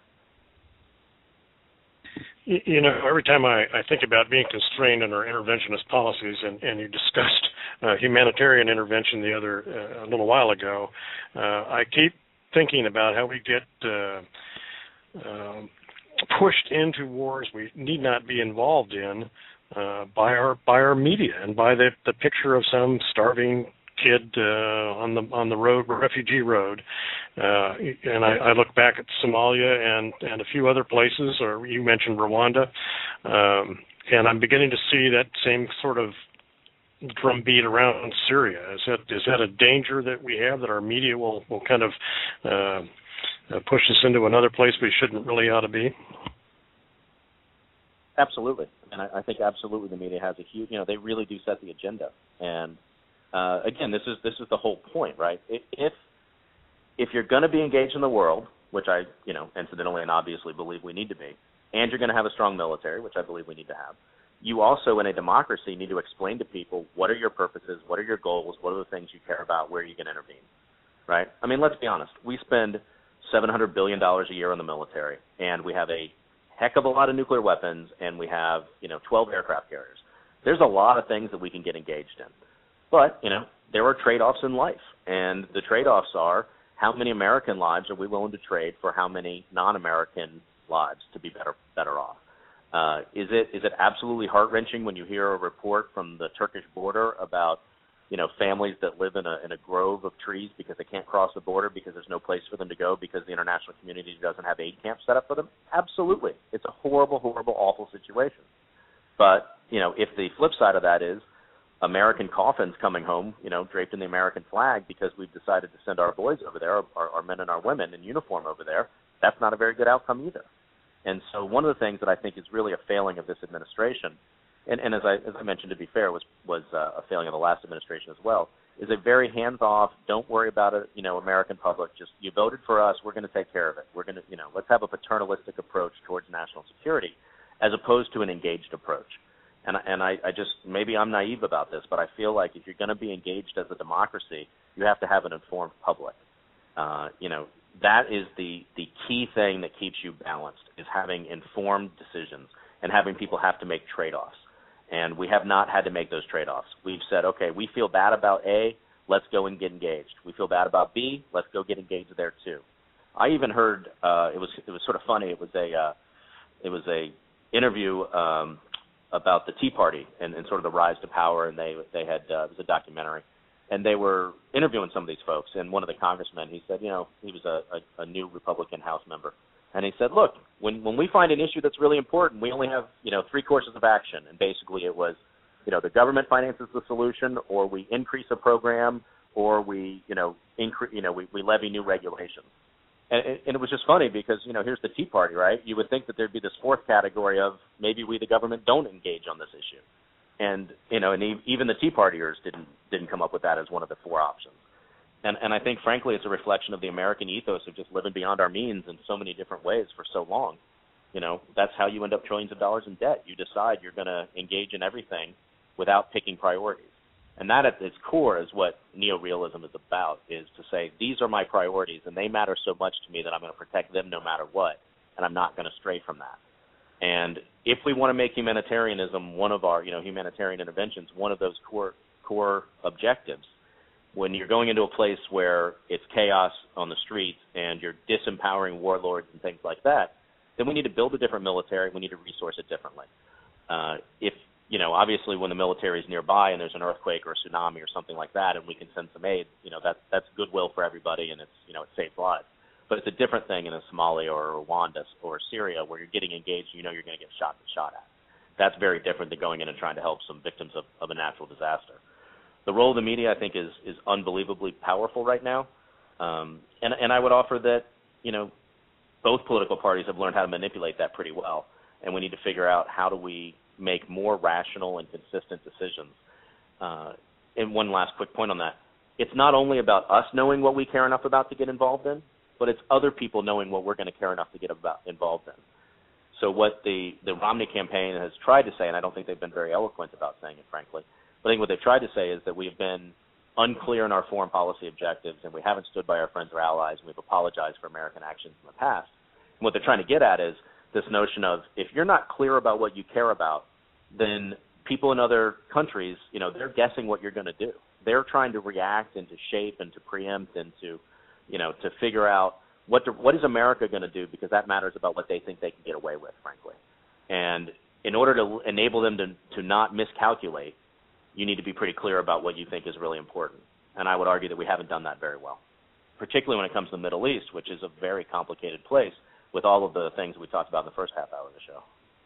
You know, every time I, I think about being constrained in our interventionist policies, and, and you discussed uh, humanitarian intervention the other uh, a little while ago, uh, I keep thinking about how we get uh, uh, pushed into wars we need not be involved in uh, by our by our media and by the, the picture of some starving kid uh, on the on the road, refugee road. Uh, and I, I look back at Somalia and, and a few other places, or you mentioned Rwanda, um, and I'm beginning to see that same sort of drumbeat around Syria. Is that is that a danger that we have, that our media will, will kind of uh, push us into another place we shouldn't really ought to be? Absolutely. And I, I think absolutely the media has a huge, you know, they really do set the agenda. And uh, again, this is this is the whole point, right? If if you're going to be engaged in the world, which I, you know, incidentally and obviously believe we need to be, and you're going to have a strong military, which I believe we need to have, you also, in a democracy, need to explain to people what are your purposes, what are your goals, what are the things you care about, where you can intervene, right? I mean, let's be honest. We spend seven hundred billion dollars a year on the military, and we have a heck of a lot of nuclear weapons, and we have, you know, twelve aircraft carriers. There's a lot of things that we can get engaged in. But, you know, there are trade-offs in life, and the trade-offs are how many American lives are we willing to trade for how many non-American lives to be better better off? Uh, is it is it absolutely heart-wrenching when you hear a report from the Turkish border about, you know, families that live in a in a grove of trees because they can't cross the border because there's no place for them to go because the international community doesn't have aid camps set up for them? Absolutely. It's a horrible, horrible, awful situation. But, you know, if the flip side of that is American coffins coming home, you know, draped in the American flag because we've decided to send our boys over there, our, our men and our women in uniform over there, that's not a very good outcome either. And so one of the things that I think is really a failing of this administration, and, and as I as I mentioned, to be fair, was was uh, a failing of the last administration as well, is a very hands-off, don't worry about it, you know, American public, just you voted for us, we're going to take care of it. We're going to, you know, let's have a paternalistic approach towards national security as opposed to an engaged approach. And, and I, I just, maybe I'm naive about this, but I feel like if you're going to be engaged as a democracy, you have to have an informed public. Uh, you know, that is the, the key thing that keeps you balanced, is having informed decisions and having people have to make trade-offs. And we have not had to make those trade-offs. We've said, okay, we feel bad about A, let's go and get engaged. We feel bad about B, let's go get engaged there too. I even heard, uh, it was it was sort of funny, it was a, uh, it was a interview um, about the Tea Party and, and sort of the rise to power, and they they had uh, it was a documentary, and they were interviewing some of these folks. And one of the congressmen, he said, you know, he was a, a, a new Republican House member, and he said, look, when when we find an issue that's really important, we only have, you know, three courses of action, and basically it was, you know, the government finances the solution, or we increase a program, or we, you know, increase, you know, we, we levy new regulations. And, and it was just funny because, you know, here's the Tea Party, right? You would think that there'd be this fourth category of maybe we, the government, don't engage on this issue. And, you know, and even the Tea Partiers didn't didn't come up with that as one of the four options. And and I think, frankly, it's a reflection of the American ethos of just living beyond our means in so many different ways for so long. You know, that's how you end up trillions of dollars in debt. You decide you're going to engage in everything without picking priorities. And that at its core is what neorealism is about, is to say, these are my priorities, and they matter so much to me that I'm going to protect them no matter what, and I'm not going to stray from that. And if we want to make humanitarianism one of our, you know, humanitarian interventions, one of those core core objectives, when you're going into a place where it's chaos on the streets and you're disempowering warlords and things like that, then we need to build a different military. We need to resource it differently. Uh, if You know, obviously when the military is nearby and there's an earthquake or a tsunami or something like that and we can send some aid, you know, that, that's goodwill for everybody and it's, you know, it saves lives. But it's a different thing in a Somalia or Rwanda or Syria where you're getting engaged and you know you're going to get shot and shot at. That's very different than going in and trying to help some victims of, of a natural disaster. The role of the media, I think, is, is unbelievably powerful right now. Um, and, and I would offer that, you know, both political parties have learned how to manipulate that pretty well. And we need to figure out how do we make more rational and consistent decisions. Uh, and one last quick point on that. It's not only about us knowing what we care enough about to get involved in, but it's other people knowing what we're going to care enough to get about, involved in. So what the, the Romney campaign has tried to say, and I don't think they've been very eloquent about saying it, frankly, but I think what they've tried to say is that we've been unclear in our foreign policy objectives and we haven't stood by our friends or allies and we've apologized for American actions in the past. And what they're trying to get at is this notion of if you're not clear about what you care about, then people in other countries, you know, they're guessing what you're going to do. They're trying to react and to shape and to preempt and to, you know, to figure out what to, what is America going to do, because that matters about what they think they can get away with, frankly. And in order to enable them to, to not miscalculate, you need to be pretty clear about what you think is really important. And I would argue that we haven't done that very well, particularly when it comes to the Middle East, which is a very complicated place with all of the things we talked about in the first half hour of the show.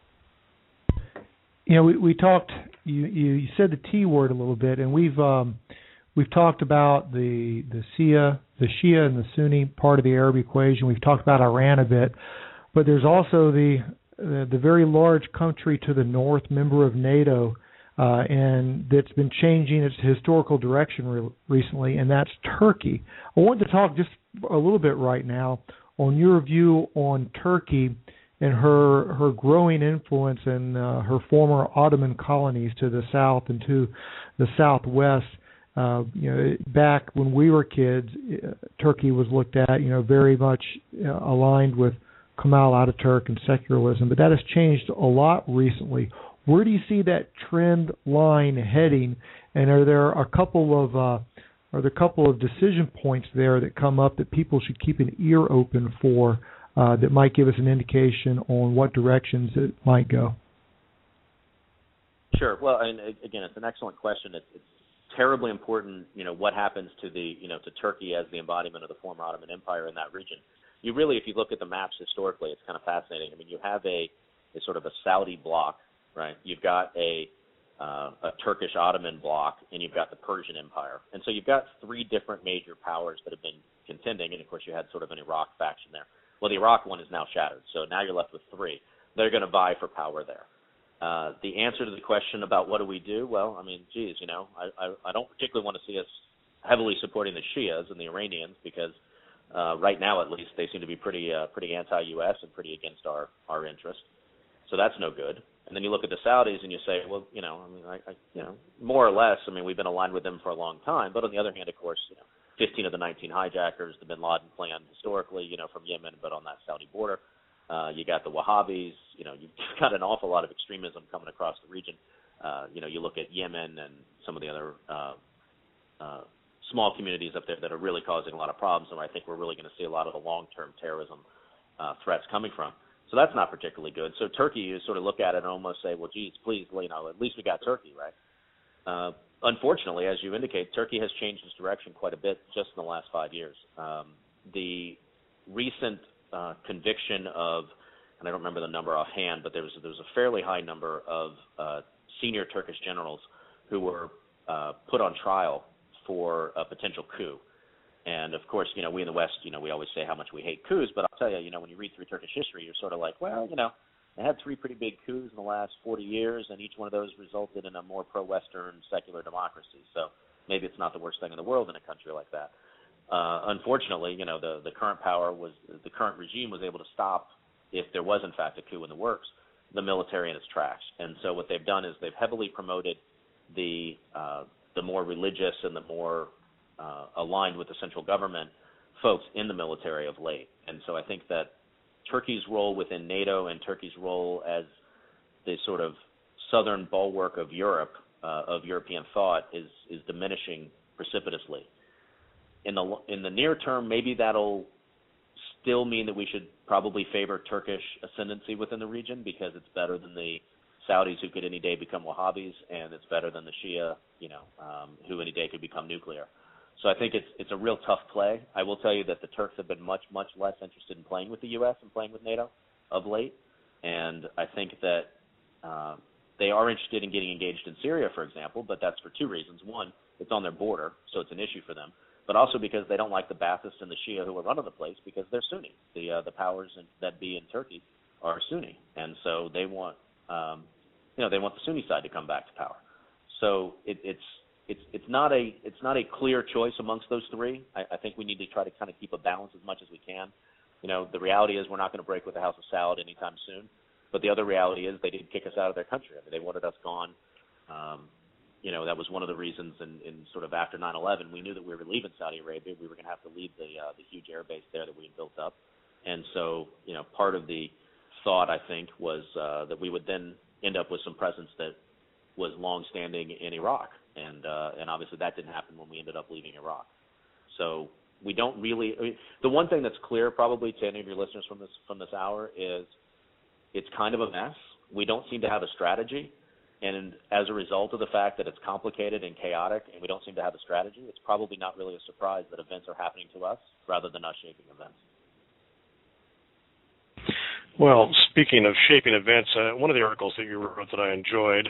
You know, we, we talked. You, you said the T word a little bit, and we've um, we've talked about the the Shia, the Shia and the Sunni part of the Arab equation. We've talked about Iran a bit, but there's also the the, the very large country to the north, member of NATO, uh, and that's been changing its historical direction re- recently, and that's Turkey. I want to talk just a little bit right now on your view on Turkey and her her growing influence in uh, her former Ottoman colonies to the south and to the southwest. Uh, you know, back when we were kids, uh, Turkey was looked at, you know, very much uh, aligned with Kemal Ataturk and secularism, but that has changed a lot recently. Where do you see that trend line heading? And are there a couple of uh, are there a couple of decision points there that come up that people should keep an ear open for uh, that might give us an indication on what directions it might go? Sure. Well, and again, it's an excellent question. It's, it's terribly important, you know, what happens to the, you know, to Turkey as the embodiment of the former Ottoman Empire in that region. You really, if you look at the maps historically, it's kind of fascinating. I mean, you have a, a sort of a Saudi bloc, right? You've got a, uh, a Turkish Ottoman bloc, and you've got the Persian Empire. And so you've got three different major powers that have been contending, and of course you had sort of an Iraq faction there. Well, the Iraq one is now shattered, so now you're left with three. They're going to vie for power there. Uh, the answer to the question about what do we do, well, I mean, geez, you know, I, I, I don't particularly want to see us heavily supporting the Shias and the Iranians because uh, right now, at least, they seem to be pretty uh, pretty anti-U S and pretty against our, our interest. So that's no good. And then you look at the Saudis and you say, well, you know, I mean, I, I, you know, more or less, I mean, we've been aligned with them for a long time. But on the other hand, of course, you know, fifteen of the nineteen hijackers, the Bin Laden plan historically, you know, from Yemen, but on that Saudi border. Uh, you got the Wahhabis, you know, you've got an awful lot of extremism coming across the region. Uh, you know, you look at Yemen and some of the other uh, uh, small communities up there that are really causing a lot of problems, and I think we're really going to see a lot of the long-term terrorism uh, threats coming from. So that's not particularly good. So Turkey, you sort of look at it and almost say, well, geez, please, you know, at least we got Turkey, right? Uh, unfortunately, as you indicate, Turkey has changed its direction quite a bit just in the last five years. Um, the recent Uh, conviction of, and I don't remember the number offhand, but there was there was a fairly high number of uh, senior Turkish generals who were uh, put on trial for a potential coup. And of course, you know, we in the West, you know, we always say how much we hate coups, but I'll tell you, you know, when you read through Turkish history, you're sort of like, well, you know, they had three pretty big coups in the last forty years, and each one of those resulted in a more pro-Western secular democracy. So maybe it's not the worst thing in the world in a country like that. Uh, unfortunately, you know, the, the current power was, the current regime was able to stop, if there was in fact a coup in the works, the military in its tracks. And so what they've done is they've heavily promoted the, uh, the more religious and the more uh, aligned with the central government folks in the military of late. And so I think that Turkey's role within NATO and Turkey's role as the sort of southern bulwark of Europe, uh, of European thought, is, is diminishing precipitously. In the in the near term, maybe that'll still mean that we should probably favor Turkish ascendancy within the region because it's better than the Saudis who could any day become Wahhabis, and it's better than the Shia, you know, um, who any day could become nuclear. So I think it's it's a real tough play. I will tell you that the Turks have been much, much less interested in playing with the U S and playing with NATO of late, and I think that uh, they are interested in getting engaged in Syria, for example, but that's for two reasons. One, it's on their border, so it's an issue for them. But also because they don't like the Baathists and the Shia who are running the place because they're Sunni. The uh, the powers in, that be in Turkey are Sunni, and so they want um, you know they want the Sunni side to come back to power. So it, it's it's it's not a it's not a clear choice amongst those three. I, I think we need to try to kind of keep a balance as much as we can. You know, the reality is we're not going to break with the House of Saud anytime soon. But the other reality is they did kick us out of their country. I mean, they wanted us gone. Um, You know, that was one of the reasons in, in sort of after nine eleven, we knew that we were leaving Saudi Arabia. We were going to have to leave the uh, the huge air base there that we had built up. And so, you know, part of the thought, I think, was uh, that we would then end up with some presence that was longstanding in Iraq. And uh, and obviously that didn't happen when we ended up leaving Iraq. So we don't really I mean, – the one thing that's clear probably to any of your listeners from this from this hour is it's kind of a mess. We don't seem to have a strategy. And as a result of the fact that it's complicated and chaotic and we don't seem to have a strategy, it's probably not really a surprise that events are happening to us rather than us shaping events. Well, speaking of shaping events, uh, one of the articles that you wrote that I enjoyed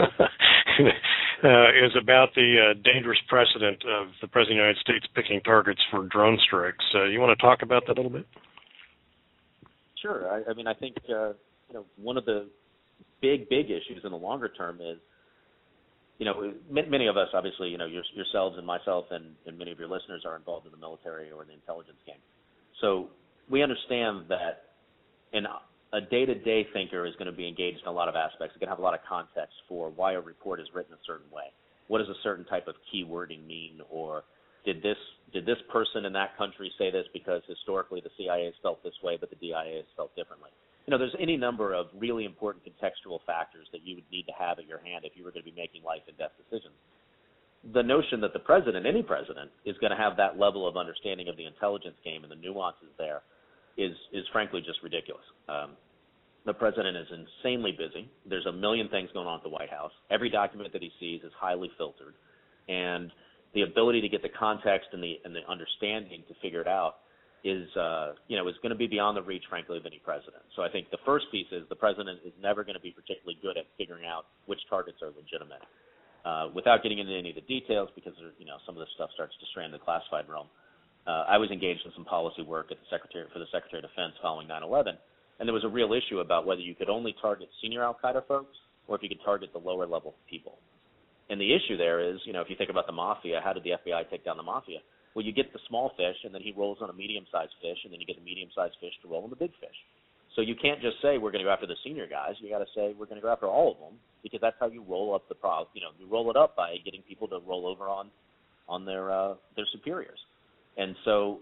uh, is about the uh, dangerous precedent of the President of the United States picking targets for drone strikes. Uh, you want to talk about that a little bit? Sure. I, I mean, I think uh, you know one of the big, big issues in the longer term is you know, many of us, obviously, you know, your, yourselves and myself and, and many of your listeners are involved in the military or the intelligence game. So we understand that an, a day-to-day thinker is going to be engaged in a lot of aspects. It's going to have a lot of context for why a report is written a certain way. What does a certain type of keywording mean? Or did this did this person in that country say this because historically the C I A has felt this way, but the D I A has felt differently? You know, there's any number of really important contextual factors that you would need to have at your hand if you were going to be making life and death decisions. The notion that the president, any president, is going to have that level of understanding of the intelligence game and the nuances there is, is frankly just ridiculous. Um, the president is insanely busy. There's a million things going on at the White House. Every document that he sees is highly filtered. And the ability to get the context and the, and the understanding to figure it out is, uh, you know, is going to be beyond the reach, frankly, of any president. So I think the first piece is the president is never going to be particularly good at figuring out which targets are legitimate. Uh, without getting into any of the details, because, you know, some of this stuff starts to stray in the classified realm, uh, I was engaged in some policy work at the Secretary for the Secretary of Defense following nine eleven, and there was a real issue about whether you could only target senior al-Qaeda folks or if you could target the lower level people. And the issue there is, you know, if you think about the mafia, how did the F B I take down the mafia? Well, you get the small fish, and then he rolls on a medium-sized fish, and then you get the medium-sized fish to roll on the big fish. So you can't just say we're going to go after the senior guys. You got to say we're going to go after all of them, because that's how you roll up the pro. You know, you roll it up by getting people to roll over on on their uh, their superiors. And so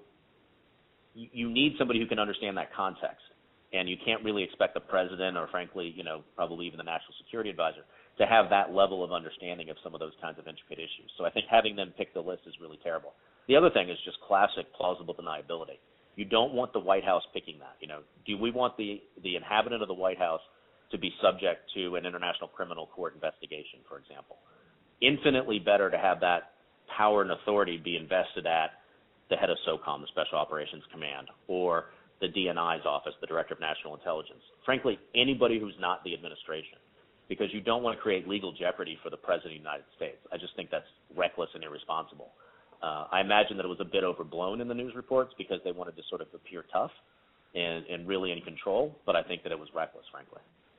you, you need somebody who can understand that context. And you can't really expect the president or, frankly, you know, probably even the national security advisor to have that level of understanding of some of those kinds of intricate issues. So I think having them pick the list is really terrible. The other thing is just classic plausible deniability. You don't want the White House picking that. You know, do we want the, the inhabitant of the White House to be subject to an international criminal court investigation, for example? Infinitely better to have that power and authority be invested at the head of SOCOM, the Special Operations Command, or the D N I's office, the Director of National Intelligence. Frankly, anybody who's not the administration, because you don't want to create legal jeopardy for the President of the United States. I just think that's reckless and irresponsible. Uh, I imagine that it was a bit overblown in the news reports because they wanted to sort of appear tough and, and really in control, but I think that it was reckless, frankly.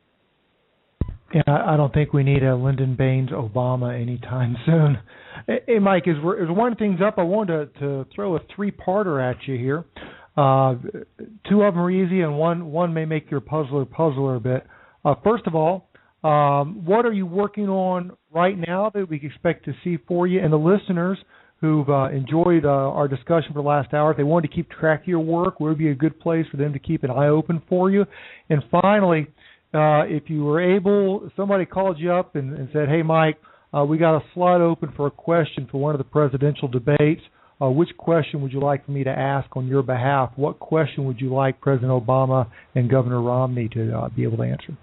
Yeah, I don't think we need a Lyndon Baines Obama anytime soon. Hey, Mike, as we're, as we're winding things up, I wanted to, to throw a three-parter at you here. Uh, two of them are easy, and one, one may make your puzzler puzzler a bit. Uh, first of all, um, what are you working on right now that we expect to see for you? And the listeners who've uh, enjoyed uh, our discussion for the last hour, if they wanted to keep track of your work, where would be a good place for them to keep an eye open for you? And finally, uh, if you were able, somebody called you up and, and said, hey, Mike, uh, we got a slot open for a question for one of the presidential debates. Uh, which question would you like for me to ask on your behalf? What question would you like President Obama and Governor Romney to uh, be able to answer?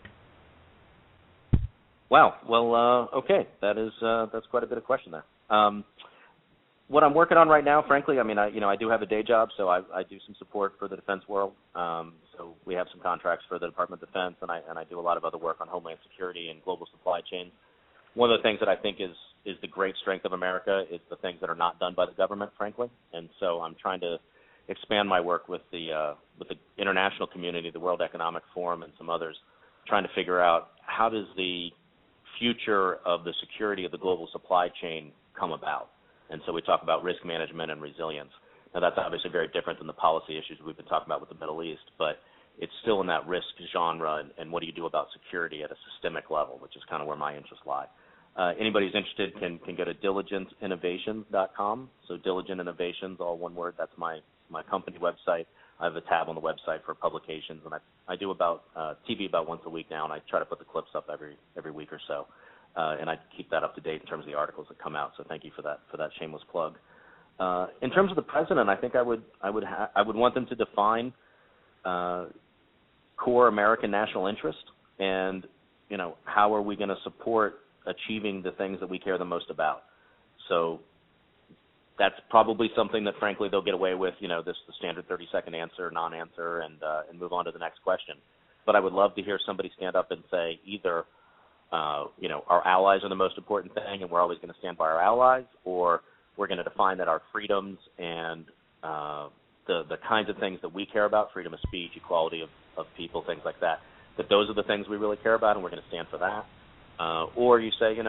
Wow. Well, uh, okay. That is uh, that's quite a bit of question there. Um, what I'm working on right now, frankly, I mean, I you know I do have a day job, so I, I do some support for the defense world. Um, so we have some contracts for the Department of Defense, and I and I do a lot of other work on homeland security and global supply chains. One of the things that I think is is the great strength of America is the things that are not done by the government, frankly. And so I'm trying to expand my work with the uh, with the international community, the World Economic Forum, and some others, trying to figure out how does the future of the security of the global supply chain come about. And so we talk about risk management and resilience. Now, that's obviously very different than the policy issues we've been talking about with the Middle East, but it's still in that risk genre, and, and what do you do about security at a systemic level, which is kind of where my interests lie. Uh, anybody who's interested can, can go to diligent innovations dot com. So Diligent Innovations, all one word, that's my, my company website. I have a tab on the website for publications, and I, I do about uh, T V about once a week now, and I try to put the clips up every every week or so. Uh, and I keep that up to date in terms of the articles that come out. So thank you for that for that shameless plug. Uh, in terms of the president, I think I would I would ha- I would want them to define uh, core American national interest, and you know how are we going to support achieving the things that we care the most about. So that's probably something that, frankly, they'll get away with. You know, this the standard thirty second answer, non-answer, and uh, and move on to the next question. But I would love to hear somebody stand up and say either. Uh, you know, our allies are the most important thing, and we're always going to stand by our allies, or we're going to define that our freedoms and uh, the the kinds of things that we care about, freedom of speech, equality of, of people, things like that, that those are the things we really care about, and we're going to stand for that. Uh, or you say, you know,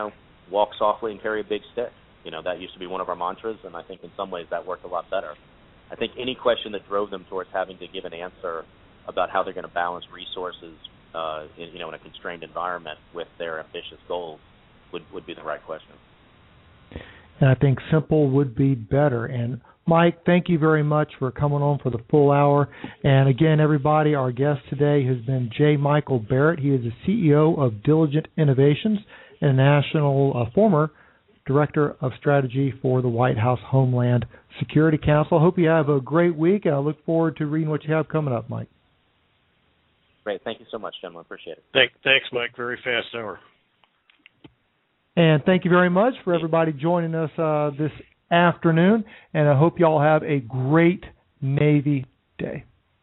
walk softly and carry a big stick. You know, that used to be one of our mantras, and I think in some ways that worked a lot better. I think any question that drove them towards having to give an answer about how they're going to balance resources, uh, in, you know, in a constrained environment with their ambitious goals would, would be the right question. And I think simple would be better. And Mike, thank you very much for coming on for the full hour. And again, everybody, our guest today has been J. Michael Barrett. He is the C E O of Diligent Innovations and national uh, former Director of Strategy for the White House Homeland Security Council. Hope you have a great week, and I look forward to reading what you have coming up, Mike. Great. Thank you so much, gentlemen. Appreciate it. Thank, thanks, Mike. Very fast hour. And thank you very much for everybody joining us uh, this afternoon, and I hope you all have a great Navy day.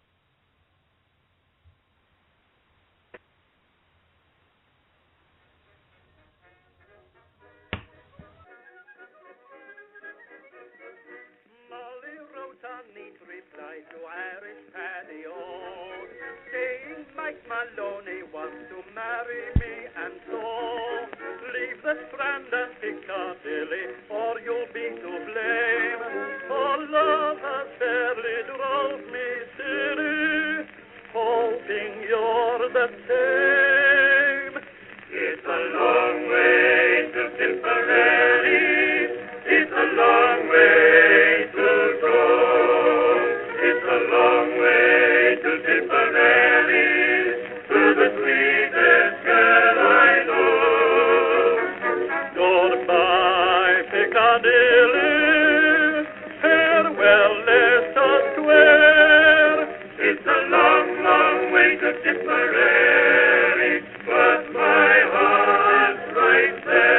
Molly wrote a neat reply to Irish Paddy O, saying Mike Maloney wants to marry me, and so leave the Strand and Piccadilly, or you'll be to blame. For love has fairly drove me silly, hoping you're the same. It's a long way to Tipperary, it's a long way to go. It's a long way to Tipperary, to the sweetest girl I know. Goodbye, Piccadilly, farewell, Leicester Square. It's a long, long way to Tipperary, but my heart's right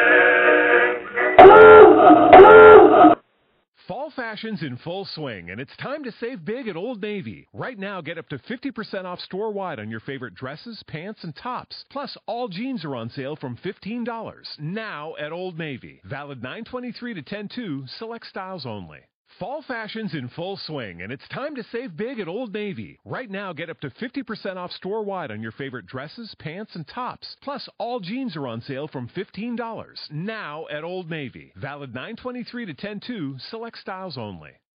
there. Fall fashion's in full swing, and it's time to save big at Old Navy. Right now, get up to fifty percent off store-wide on your favorite dresses, pants, and tops. Plus, all jeans are on sale from fifteen dollars. Now at Old Navy. Valid nine twenty-three to ten two, select styles only. Fall fashion's in full swing, and it's time to save big at Old Navy. Right now, get up to fifty percent off store-wide on your favorite dresses, pants, and tops. Plus, all jeans are on sale from fifteen dollars. Now at Old Navy. Valid nine twenty-three to ten two, select styles only.